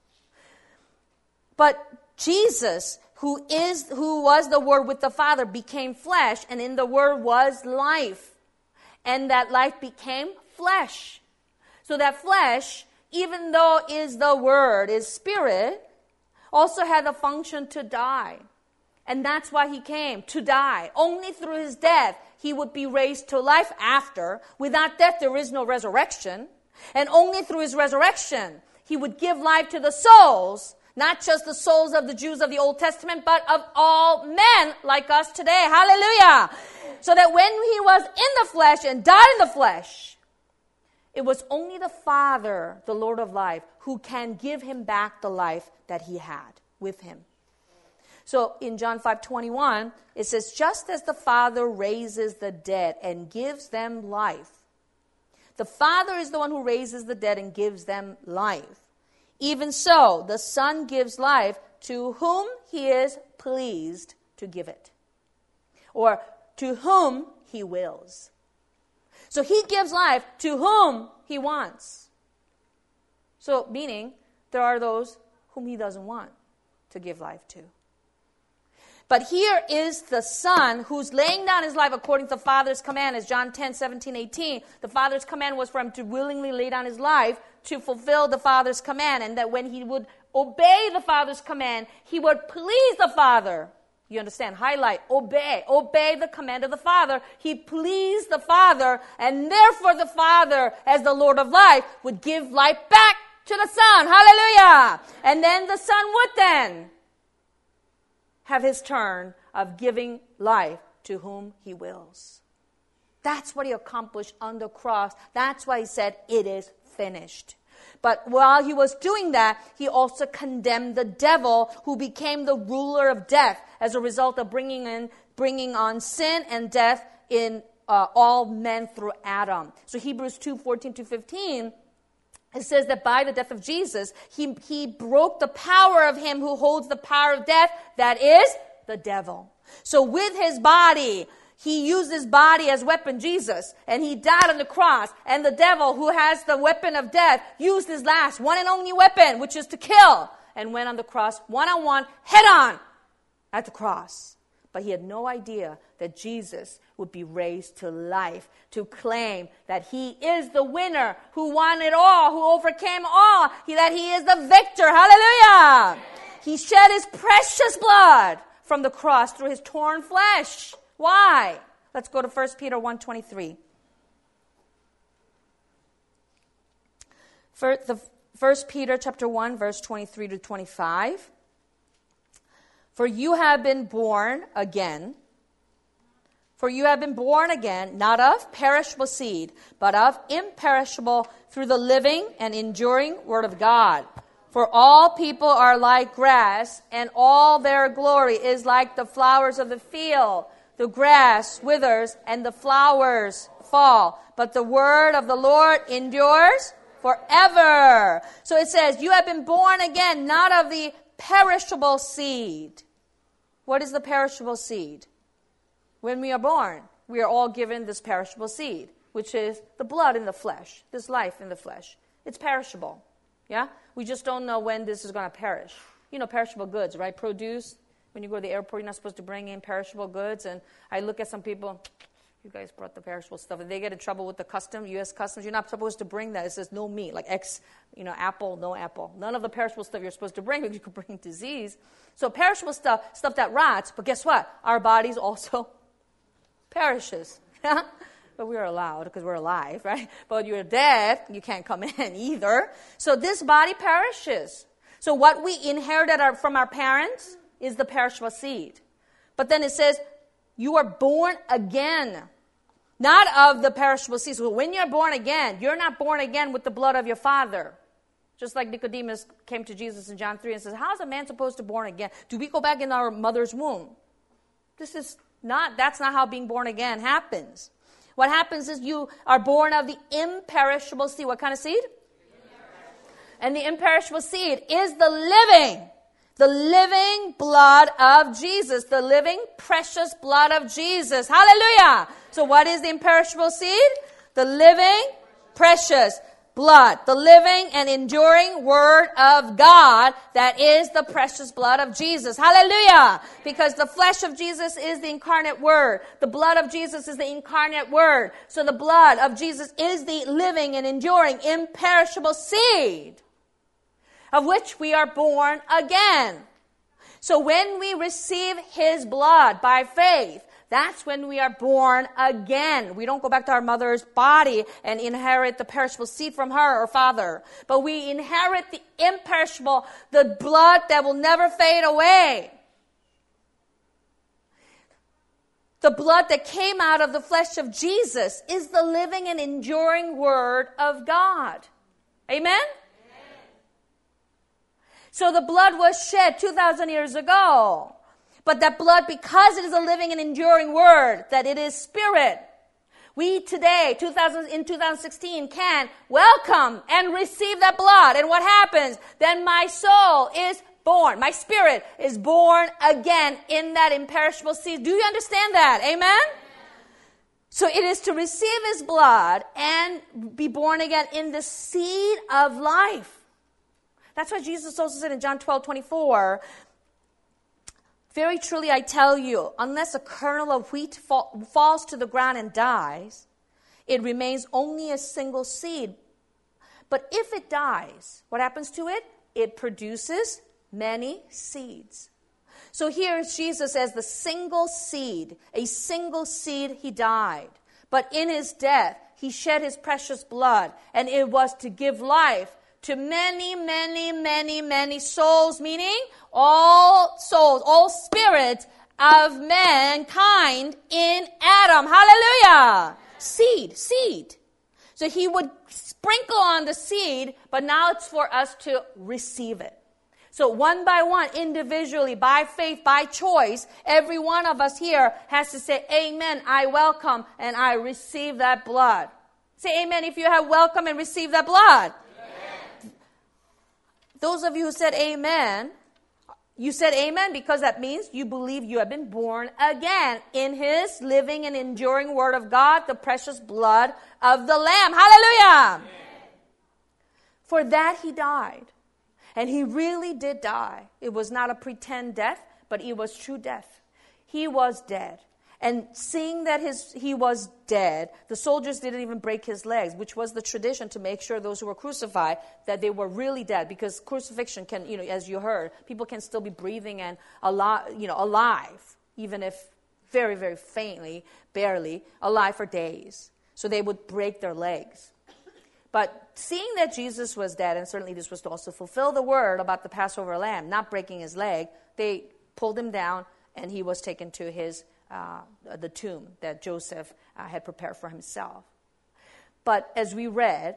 But Jesus, who was the Word with the Father, became flesh, and in the Word was life. And that life became flesh. So that flesh, even though is the Word, is spirit, also had the function to die. And that's why he came, to die. Only through his death he would be raised to life after. Without death there is no resurrection. And only through his resurrection he would give life to the souls, not just the souls of the Jews of the Old Testament, but of all men like us today. Hallelujah! So that when he was in the flesh and died in the flesh, it was only the Father, the Lord of life, who can give him back the life that he had with him. So in John 5:21, it says, "Just as the Father raises the dead and gives them life." The Father is the one who raises the dead and gives them life. "Even so, the Son gives life to whom he is pleased to give it." Or to whom he wills. So he gives life to whom he wants. So meaning, there are those whom he doesn't want to give life to. But here is the Son who's laying down his life according to the Father's command, as John 10:17-18. The Father's command was for him to willingly lay down his life to fulfill the Father's command, and that when he would obey the Father's command, he would please the Father. You understand? Highlight, obey. Obey the command of the Father. He pleased the Father, and therefore the Father, as the Lord of life, would give life back to the Son. Hallelujah! And then the Son would then have his turn of giving life to whom he wills. That's what he accomplished on the cross. That's why he said, "It is finished." But while he was doing that, he also condemned the devil, who became the ruler of death as a result of bringing on sin and death in all men through Adam. So Hebrews 2:14-15, it says that by the death of Jesus, he broke the power of him who holds the power of death, that is the devil. So with his body, he used his body as weapon, Jesus, and he died on the cross. And the devil, who has the weapon of death, used his last, one and only weapon, which is to kill, and went on the cross one-on-one, head-on, at the cross. But he had no idea that Jesus would be raised to life, to claim that he is the winner, who won it all, who overcame all, that he is the victor. Hallelujah! He shed his precious blood from the cross through his torn flesh. Why? Let's go to 1 Peter 1:23. 1 Peter chapter 1, verse 23 to 25. For you have been born again. For you have been born again, not of perishable seed, but of imperishable, through the living and enduring word of God. For all people are like grass, and all their glory is like the flowers of the field. The grass withers, and the flowers fall. But the word of the Lord endures forever. So it says, you have been born again, not of the perishable seed. What is the perishable seed? When we are born, we are all given this perishable seed, which is the blood in the flesh, this life in the flesh. It's perishable. Yeah? We just don't know when this is going to perish. You know, perishable goods, right? Produce. When you go to the airport, you're not supposed to bring in perishable goods. And I look at some people, you guys brought the perishable stuff. And they get in trouble with the U.S. Customs. You're not supposed to bring that. It says no meat, like apple, no apple. None of the perishable stuff you're supposed to bring because you could bring disease. So perishable stuff that rots. But guess what? Our bodies also perishes. But we are allowed because we're alive, right? But you're dead, you can't come in either. So this body perishes. So what we inherited from our parents is the perishable seed. But then it says, you are born again, not of the perishable seed. So when you're born again, you're not born again with the blood of your father. Just like Nicodemus came to Jesus in John 3 and says, how is a man supposed to be born again? Do we go back in our mother's womb? That's not how being born again happens. What happens is you are born of the imperishable seed. What kind of seed? And the imperishable seed is the living blood of Jesus, the living precious blood of Jesus. Hallelujah. So what is the imperishable seed? The living precious blood, the living and enduring word of God that is the precious blood of Jesus. Hallelujah! Because the flesh of Jesus is the incarnate word. The blood of Jesus is the incarnate word. So the blood of Jesus is the living and enduring imperishable seed of which we are born again. So when we receive his blood by faith, that's when we are born again. We don't go back to our mother's body and inherit the perishable seed from her or father. But we inherit the imperishable, the blood that will never fade away. The blood that came out of the flesh of Jesus is the living and enduring word of God. Amen? So the blood was shed 2,000 years ago. But that blood, because it is a living and enduring word, that it is spirit, we today, in 2016, can welcome and receive that blood. And what happens? Then my soul is born. My spirit is born again in that imperishable seed. Do you understand that? Amen? So it is to receive his blood and be born again in the seed of life. That's why Jesus also said in John 12:24, very truly I tell you, unless a kernel of wheat falls to the ground and dies, it remains only a single seed. But if it dies, what happens to it? It produces many seeds. So here is Jesus as the single seed. A single seed, he died. But in his death, he shed his precious blood, and it was to give life to many, many, many, many souls, meaning all souls, all spirits of mankind in Adam. Hallelujah! Seed. So he would sprinkle on the seed, but now it's for us to receive it. So one by one, individually, by faith, by choice, every one of us here has to say, amen, I welcome and I receive that blood. Say amen if you have welcomed and received that blood. Those of you who said amen, you said amen because that means you believe you have been born again in his living and enduring word of God, the precious blood of the Lamb. Hallelujah! Amen. For that he died. And he really did die. It was not a pretend death, but it was true death. He was dead. And seeing that he was dead, the soldiers didn't even break his legs, which was the tradition to make sure those who were crucified, that they were really dead. Because crucifixion can, as you heard, people can still be breathing and alive, even if very, very faintly, barely, alive for days. So they would break their legs. But seeing that Jesus was dead, and certainly this was to also fulfill the word about the Passover lamb, not breaking his leg, they pulled him down, and he was taken to the tomb that Joseph had prepared for himself. But as we read,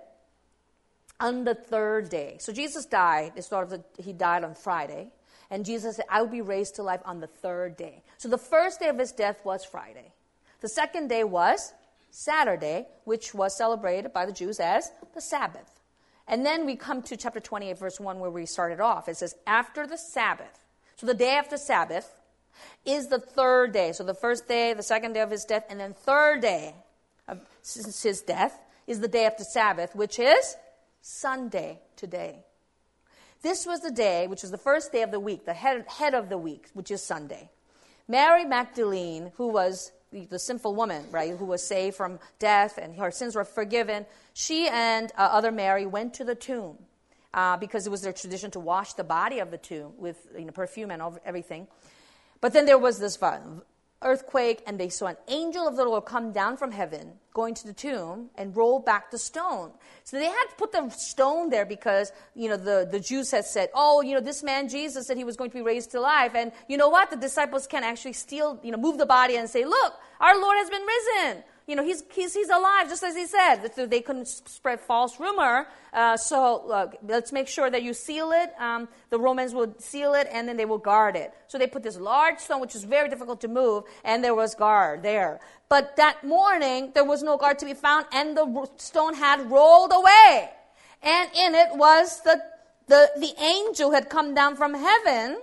on the third day, so Jesus died, he died on Friday, and Jesus said, I will be raised to life on the third day. So the first day of his death was Friday. The second day was Saturday, which was celebrated by the Jews as the Sabbath. And then we come to chapter 28, verse 1, where we started off. It says, after the Sabbath, so the day after Sabbath, is the third day. So the first day, the second day of his death, and then third day of his death is the day after Sabbath, which is Sunday today. This was the day, which was the first day of the week, the head of the week, which is Sunday. Mary Magdalene, who was the sinful woman, right, who was saved from death and her sins were forgiven, she and other Mary went to the tomb because it was their tradition to wash the body of the tomb with perfume and everything. But then there was this earthquake, and they saw an angel of the Lord come down from heaven, going to the tomb, and roll back the stone. So they had to put the stone there because, the Jews had said, this man Jesus said he was going to be raised to life. And you know what? The disciples can actually move the body and say, look, our Lord has been risen. He's alive, just as he said. They couldn't spread false rumor. So let's make sure that you seal it. The Romans would seal it, and then they will guard it. So they put this large stone, which is very difficult to move, and there was guard there. But that morning, there was no guard to be found, and the stone had rolled away. And in it was the angel had come down from heaven,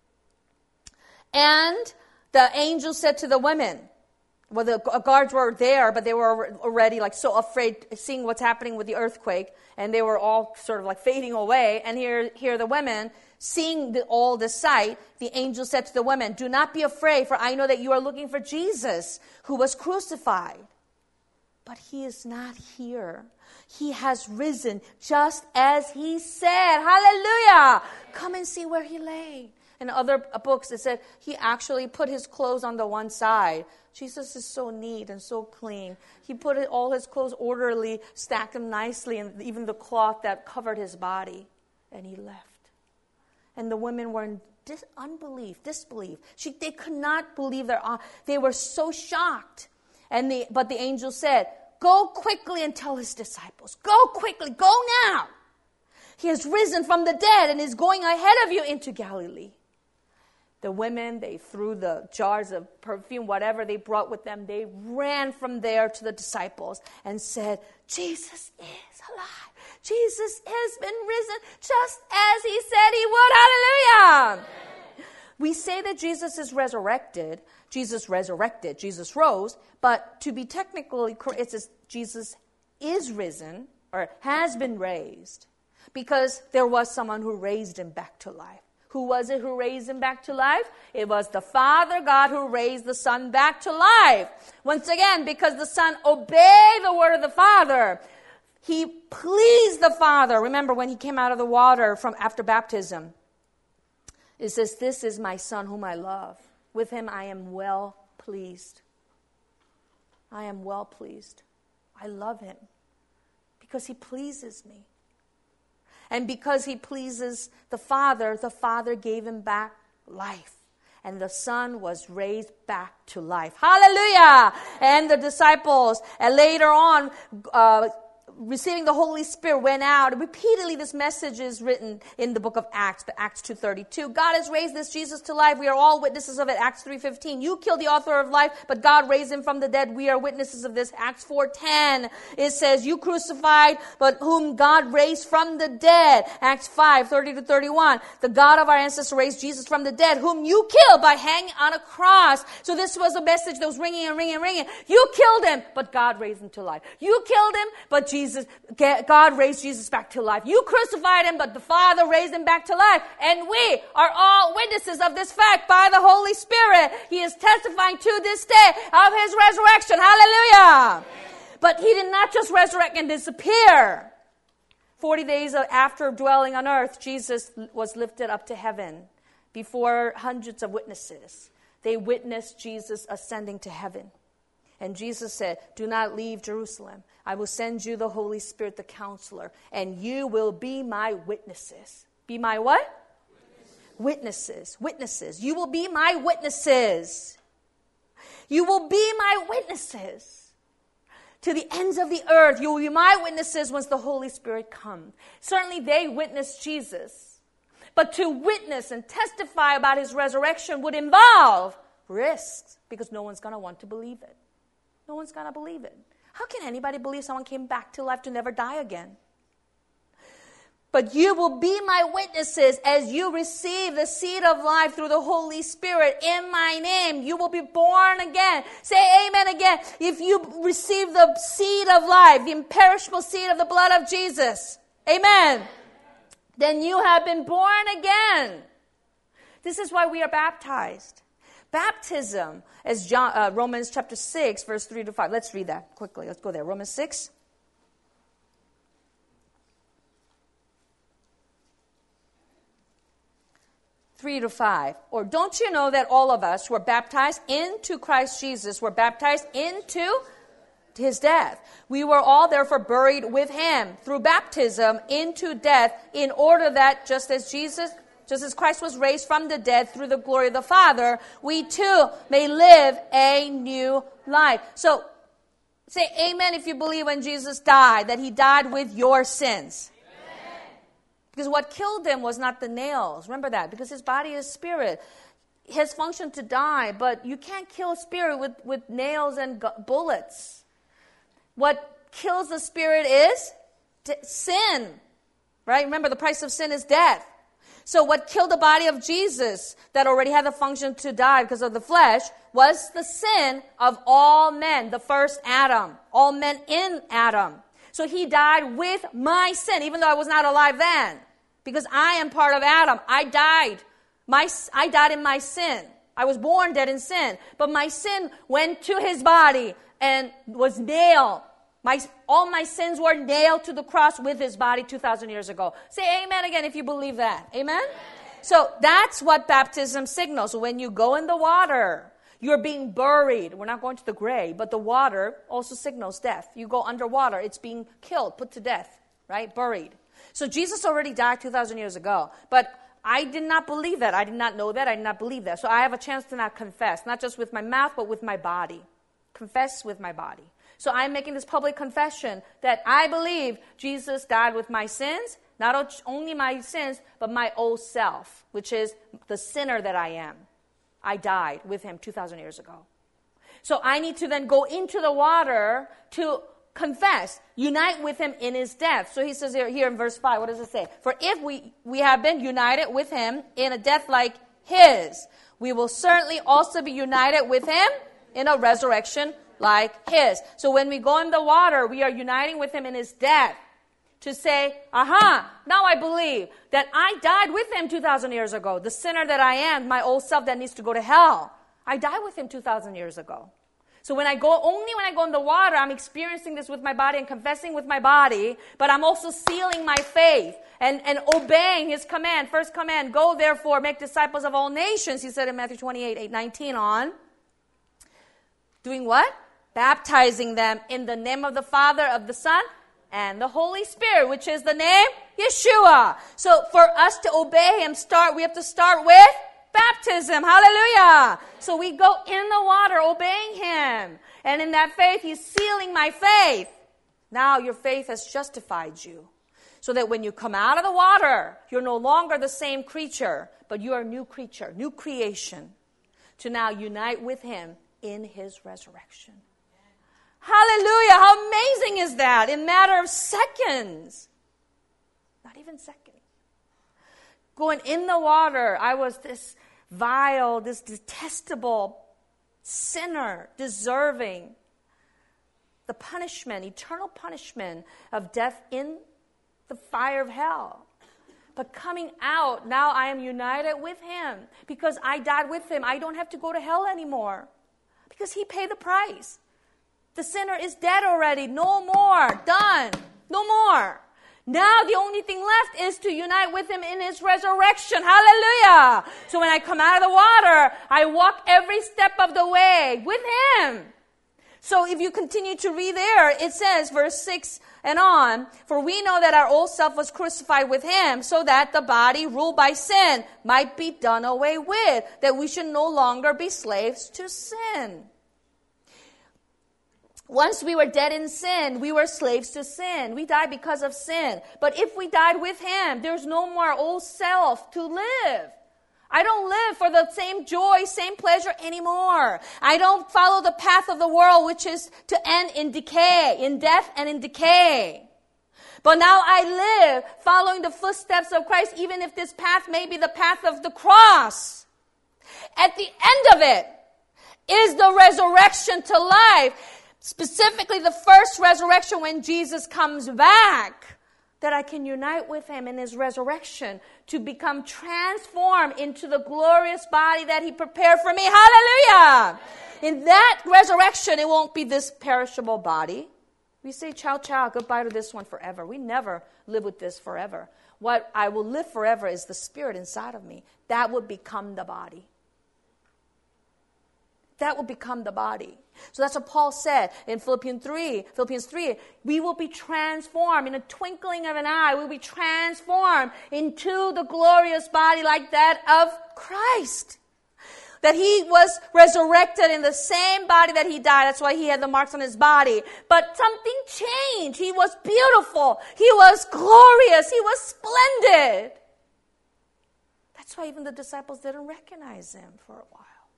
and the angel said to the women, well, the guards were there, but they were already so afraid seeing what's happening with the earthquake, and they were all sort of fading away. And here the women, seeing all the sight, the angel said to the women, do not be afraid, for I know that you are looking for Jesus, who was crucified. But he is not here. He has risen, just as he said. Hallelujah! Come and see where he lay. In other books, it said he actually put his clothes on the one side. Jesus is so neat and so clean. He put all his clothes orderly, stacked them nicely, and even the cloth that covered his body. And he left. And the women were in disbelief. They could not believe they were so shocked. But the angel said, go quickly and tell his disciples. Go quickly, go now. He has risen from the dead and is going ahead of you into Galilee. The women, they threw the jars of perfume, whatever they brought with them. They ran from there to the disciples and said, Jesus is alive. Jesus has been risen just as he said he would. Hallelujah. We say that Jesus is resurrected. Jesus resurrected. Jesus rose. But to be technically correct, it says Jesus is risen or has been raised because there was someone who raised him back to life. Who was it who raised him back to life? It was the Father God who raised the Son back to life. Once again, because the Son obeyed the word of the Father, he pleased the Father. Remember when he came out of the water from after baptism, it says, this is my Son whom I love. With him I am well pleased. I am well pleased. I love him because he pleases me. And because he pleases the Father gave him back life. And the Son was raised back to life. Hallelujah! And the disciples, and later on, receiving the Holy Spirit, went out. Repeatedly, this message is written in the book of Acts, Acts 2:32. God has raised this Jesus to life. We are all witnesses of it. Acts 3:15. You killed the author of life, but God raised him from the dead. We are witnesses of this. Acts 4:10. It says, you crucified, but whom God raised from the dead. Acts 5:30-31. The God of our ancestors raised Jesus from the dead, whom you killed by hanging on a cross. So this was a message that was ringing and ringing and ringing. You killed him, but God raised him to life. You killed him, but Jesus God raised Jesus back to life. You crucified him, but the Father raised him back to life. And we are all witnesses of this fact by the Holy Spirit. He is testifying to this day of his resurrection. Hallelujah. But he did not just resurrect and disappear. 40 days after dwelling on earth, Jesus was lifted up to heaven before hundreds of witnesses. They witnessed Jesus ascending to heaven. And Jesus said, do not leave Jerusalem. I will send you the Holy Spirit, the counselor, and you will be my witnesses. Be my what? Witnesses. Witnesses. You will be my witnesses. You will be my witnesses. To the ends of the earth, you will be my witnesses once the Holy Spirit comes. Certainly they witnessed Jesus. But to witness and testify about his resurrection would involve risks, because no one's going to want to believe it. No one's going to believe it. How can anybody believe someone came back to life to never die again? But you will be my witnesses as you receive the seed of life through the Holy Spirit in my name. You will be born again. Say amen again. If you receive the seed of life, the imperishable seed of the blood of Jesus, amen, then you have been born again. This is why we are baptized. Baptism, as Romans chapter 6, verse 3 to 5. Let's read that quickly. Let's go there. Romans 6. Three to 5. Or don't you know that all of us who were baptized into Christ Jesus were baptized into his death? We were all therefore buried with him through baptism into death, in order that just as Christ was raised from the dead through the glory of the Father, we too may live a new life. So, say amen if you believe when Jesus died, that he died with your sins. Amen. Because what killed him was not the nails. Remember that, because his body is spirit. His function to die, but you can't kill spirit with nails and bullets. What kills the spirit is sin. Right? Remember, the price of sin is death. So what killed the body of Jesus that already had the function to die because of the flesh was the sin of all men, the first Adam, all men in Adam. So he died with my sin, even though I was not alive then, because I am part of Adam. I died. I died in my sin. I was born dead in sin, but my sin went to his body and was nailed. All my sins were nailed to the cross with his body 2,000 years ago. Say amen again if you believe that. Amen? So that's what baptism signals. When you go in the water, you're being buried. We're not going to the grave, but the water also signals death. You go underwater, it's being killed, put to death, right? Buried. So Jesus already died 2,000 years ago. But I did not believe that. I did not know that. I did not believe that. So I have a chance to now confess, not just with my mouth, but with my body. Confess with my body. So I'm making this public confession that I believe Jesus died with my sins, not only my sins, but my old self, which is the sinner that I am. I died with him 2,000 years ago. So I need to then go into the water to confess, unite with him in his death. So he says here in verse 5, what does it say? For if we have been united with him in a death like his, we will certainly also be united with him in a resurrection like his. So when we go in the water, we are uniting with him in his death to say, now I believe that I died with him 2,000 years ago. The sinner that I am, my old self that needs to go to hell, I died with him 2,000 years ago. So only when I go in the water, I'm experiencing this with my body and confessing with my body, but I'm also sealing my faith and obeying his command. First command, go therefore, make disciples of all nations, he said in Matthew 28:19 on. Doing what? Baptizing them in the name of the Father, of the Son, and the Holy Spirit, which is the name Yeshua. So for us to obey him, we have to start with baptism. Hallelujah. So we go in the water obeying him. And in that faith, he's sealing my faith. Now your faith has justified you. So that when you come out of the water, you're no longer the same creature, but you are a new creature, new creation, to now unite with him in his resurrection. Hallelujah. How amazing is that? In a matter of seconds. Not even seconds. Going in the water, I was this vile, this detestable sinner, deserving the punishment, eternal punishment of death in the fire of hell. But coming out, now I am united with him. Because I died with him, I don't have to go to hell anymore. Because he paid the price. The sinner is dead already. No more. Done. No more. Now the only thing left is to unite with him in his resurrection. Hallelujah. So when I come out of the water, I walk every step of the way with him. So if you continue to read there, it says, verse 6 and on, for we know that our old self was crucified with him, so that the body ruled by sin might be done away with, that we should no longer be slaves to sin. Once we were dead in sin, we were slaves to sin. We died because of sin. But if we died with him, there's no more old self to live. I don't live for the same joy, same pleasure anymore. I don't follow the path of the world, which is to end in decay, in death and in decay. But now I live following the footsteps of Christ, even if this path may be the path of the cross. At the end of it is the resurrection to life. Specifically, the first resurrection when Jesus comes back, that I can unite with him in his resurrection to become transformed into the glorious body that he prepared for me. Hallelujah! In that resurrection, it won't be this perishable body. We say, ciao, ciao, goodbye to this one forever. We never live with this forever. What I will live forever is the spirit inside of me. That would become the body. That will become the body. So that's what Paul said in Philippians 3. We will be transformed in a twinkling of an eye. We will be transformed into the glorious body like that of Christ. That he was resurrected in the same body that he died. That's why he had the marks on his body. But something changed. He was beautiful. He was glorious. He was splendid. That's why even the disciples didn't recognize him for a while.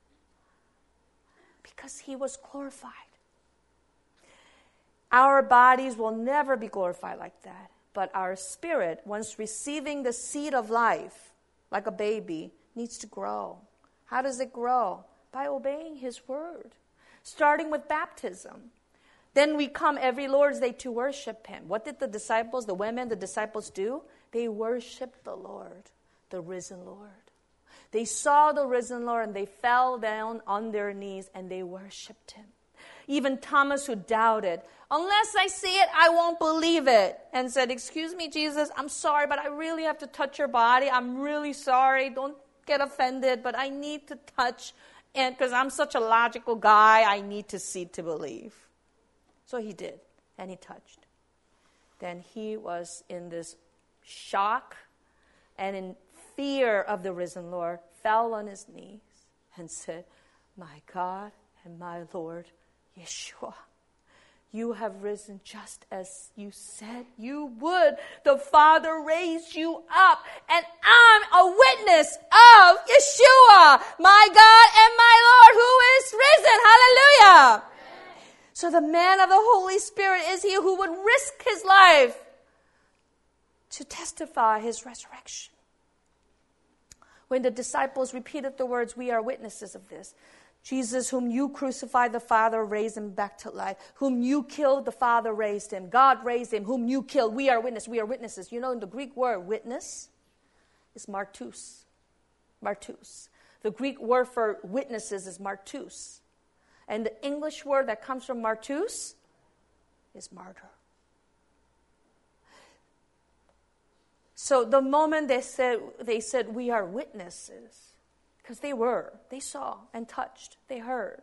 Because he was glorified. Our bodies will never be glorified like that. But our spirit, once receiving the seed of life, like a baby, needs to grow. How does it grow? By obeying his word. Starting with baptism. Then we come every Lord's Day to worship him. What did the disciples do? They worshiped the Lord, the risen Lord. They saw the risen Lord and they fell down on their knees and they worshiped him. Even Thomas, who doubted, unless I see it, I won't believe it. And said, excuse me, Jesus, I'm sorry, but I really have to touch your body. I'm really sorry. Don't get offended, but I need to touch. And because I'm such a logical guy, I need to see to believe. So he did, and he touched. Then he was in this shock and in fear of the risen Lord, fell on his knees and said, my God and my Lord, Yeshua, you have risen just as you said you would. The Father raised you up, and I'm a witness of Yeshua, my God and my Lord, who is risen. Hallelujah. So the man of the Holy Spirit is he who would risk his life to testify his resurrection. When the disciples repeated the words, we are witnesses of this. Jesus, whom you crucified, the Father raised him back to life. Whom you killed, the Father raised him. God raised him. Whom you killed, we are witnesses. We are witnesses. You know, in the Greek word witness is martus. Martus. The Greek word for witnesses is martus. And the English word that comes from martus is martyr. So the moment they said we are witnesses, because they saw and touched, they heard.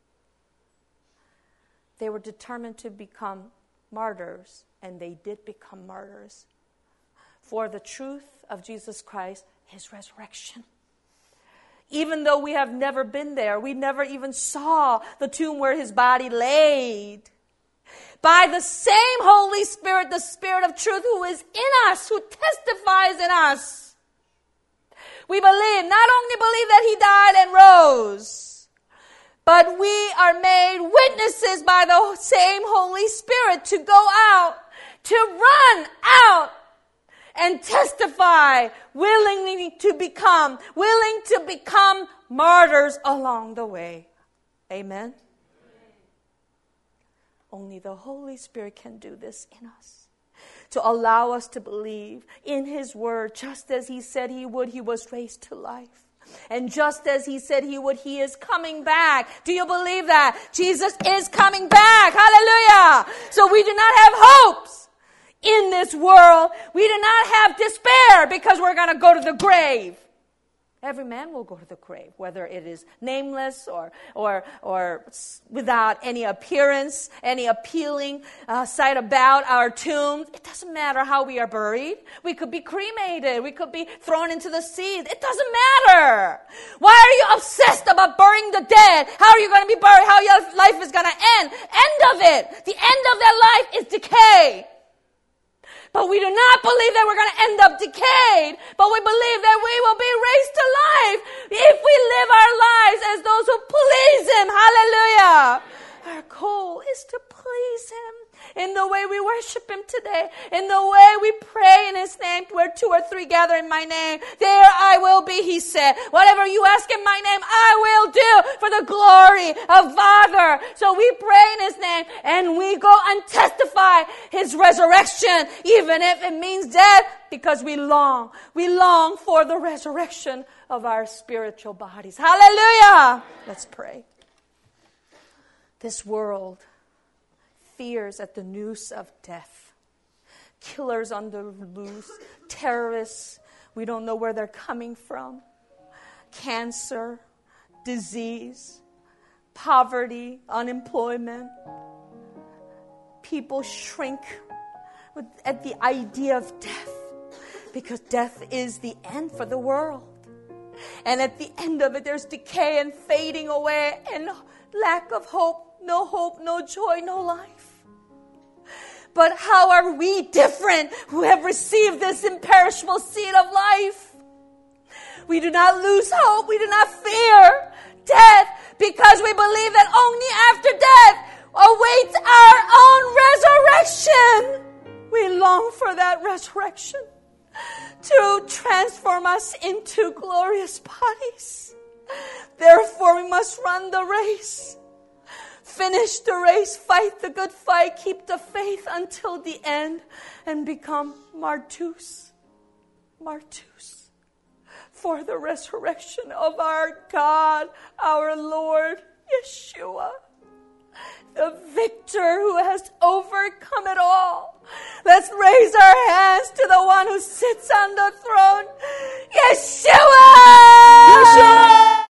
They were determined to become martyrs, and they did become martyrs for the truth of Jesus Christ, his resurrection. Even though we have never been there, we never even saw the tomb where his body laid. By the same Holy Spirit, the Spirit of truth who is in us, who testifies in us. We believe, not only believe that he died and rose, but we are made witnesses by the same Holy Spirit to go out, to run out and testify, willing to become martyrs along the way. Amen. Only the Holy Spirit can do this in us. To allow us to believe in His word, just as He said He would, He was raised to life. And just as He said He would, He is coming back. Do you believe that? Jesus is coming back. Hallelujah. So we do not have hopes in this world. We do not have despair because we're going to go to the grave. Every man will go to the grave, whether it is nameless or without any appearance, any appealing sight about our tombs. It doesn't matter how we are buried. We could be cremated. We could be thrown into the sea. It doesn't matter. Why are you obsessed about burying the dead? How are you going to be buried? How your life is going to end? End of it. The end of that life is decay. But we do not believe that we're going to end up decayed, but we believe that we will be raised to life if we live our lives as those who please Him. Hallelujah. Our goal is to please Him in the way we worship Him today, in the way we pray in His name, where 2 or 3 gather in my name. There I will be, He said. Whatever you ask in my name, I will do for the glory of Father. So we pray in His name and we go and testify His resurrection, even if it means death, because we long. We long for the resurrection of our spiritual bodies. Hallelujah. Let's pray. This world fears at the news of death. Killers on the loose, terrorists, we don't know where they're coming from. Cancer, disease, poverty, unemployment. People shrink at the idea of death because death is the end for the world. And at the end of it, there's decay and fading away and lack of hope, no joy, no life. But how are we different who have received this imperishable seed of life? We do not lose hope. We do not fear death because we believe that only after death awaits our own resurrection. We long for that resurrection to transform us into glorious bodies. Therefore, we must run the race. Finish the race, fight the good fight, keep the faith until the end, and become martyrs for the resurrection of our God, our Lord, Yeshua, the victor who has overcome it all. Let's raise our hands to the one who sits on the throne, Yeshua! Yeshua!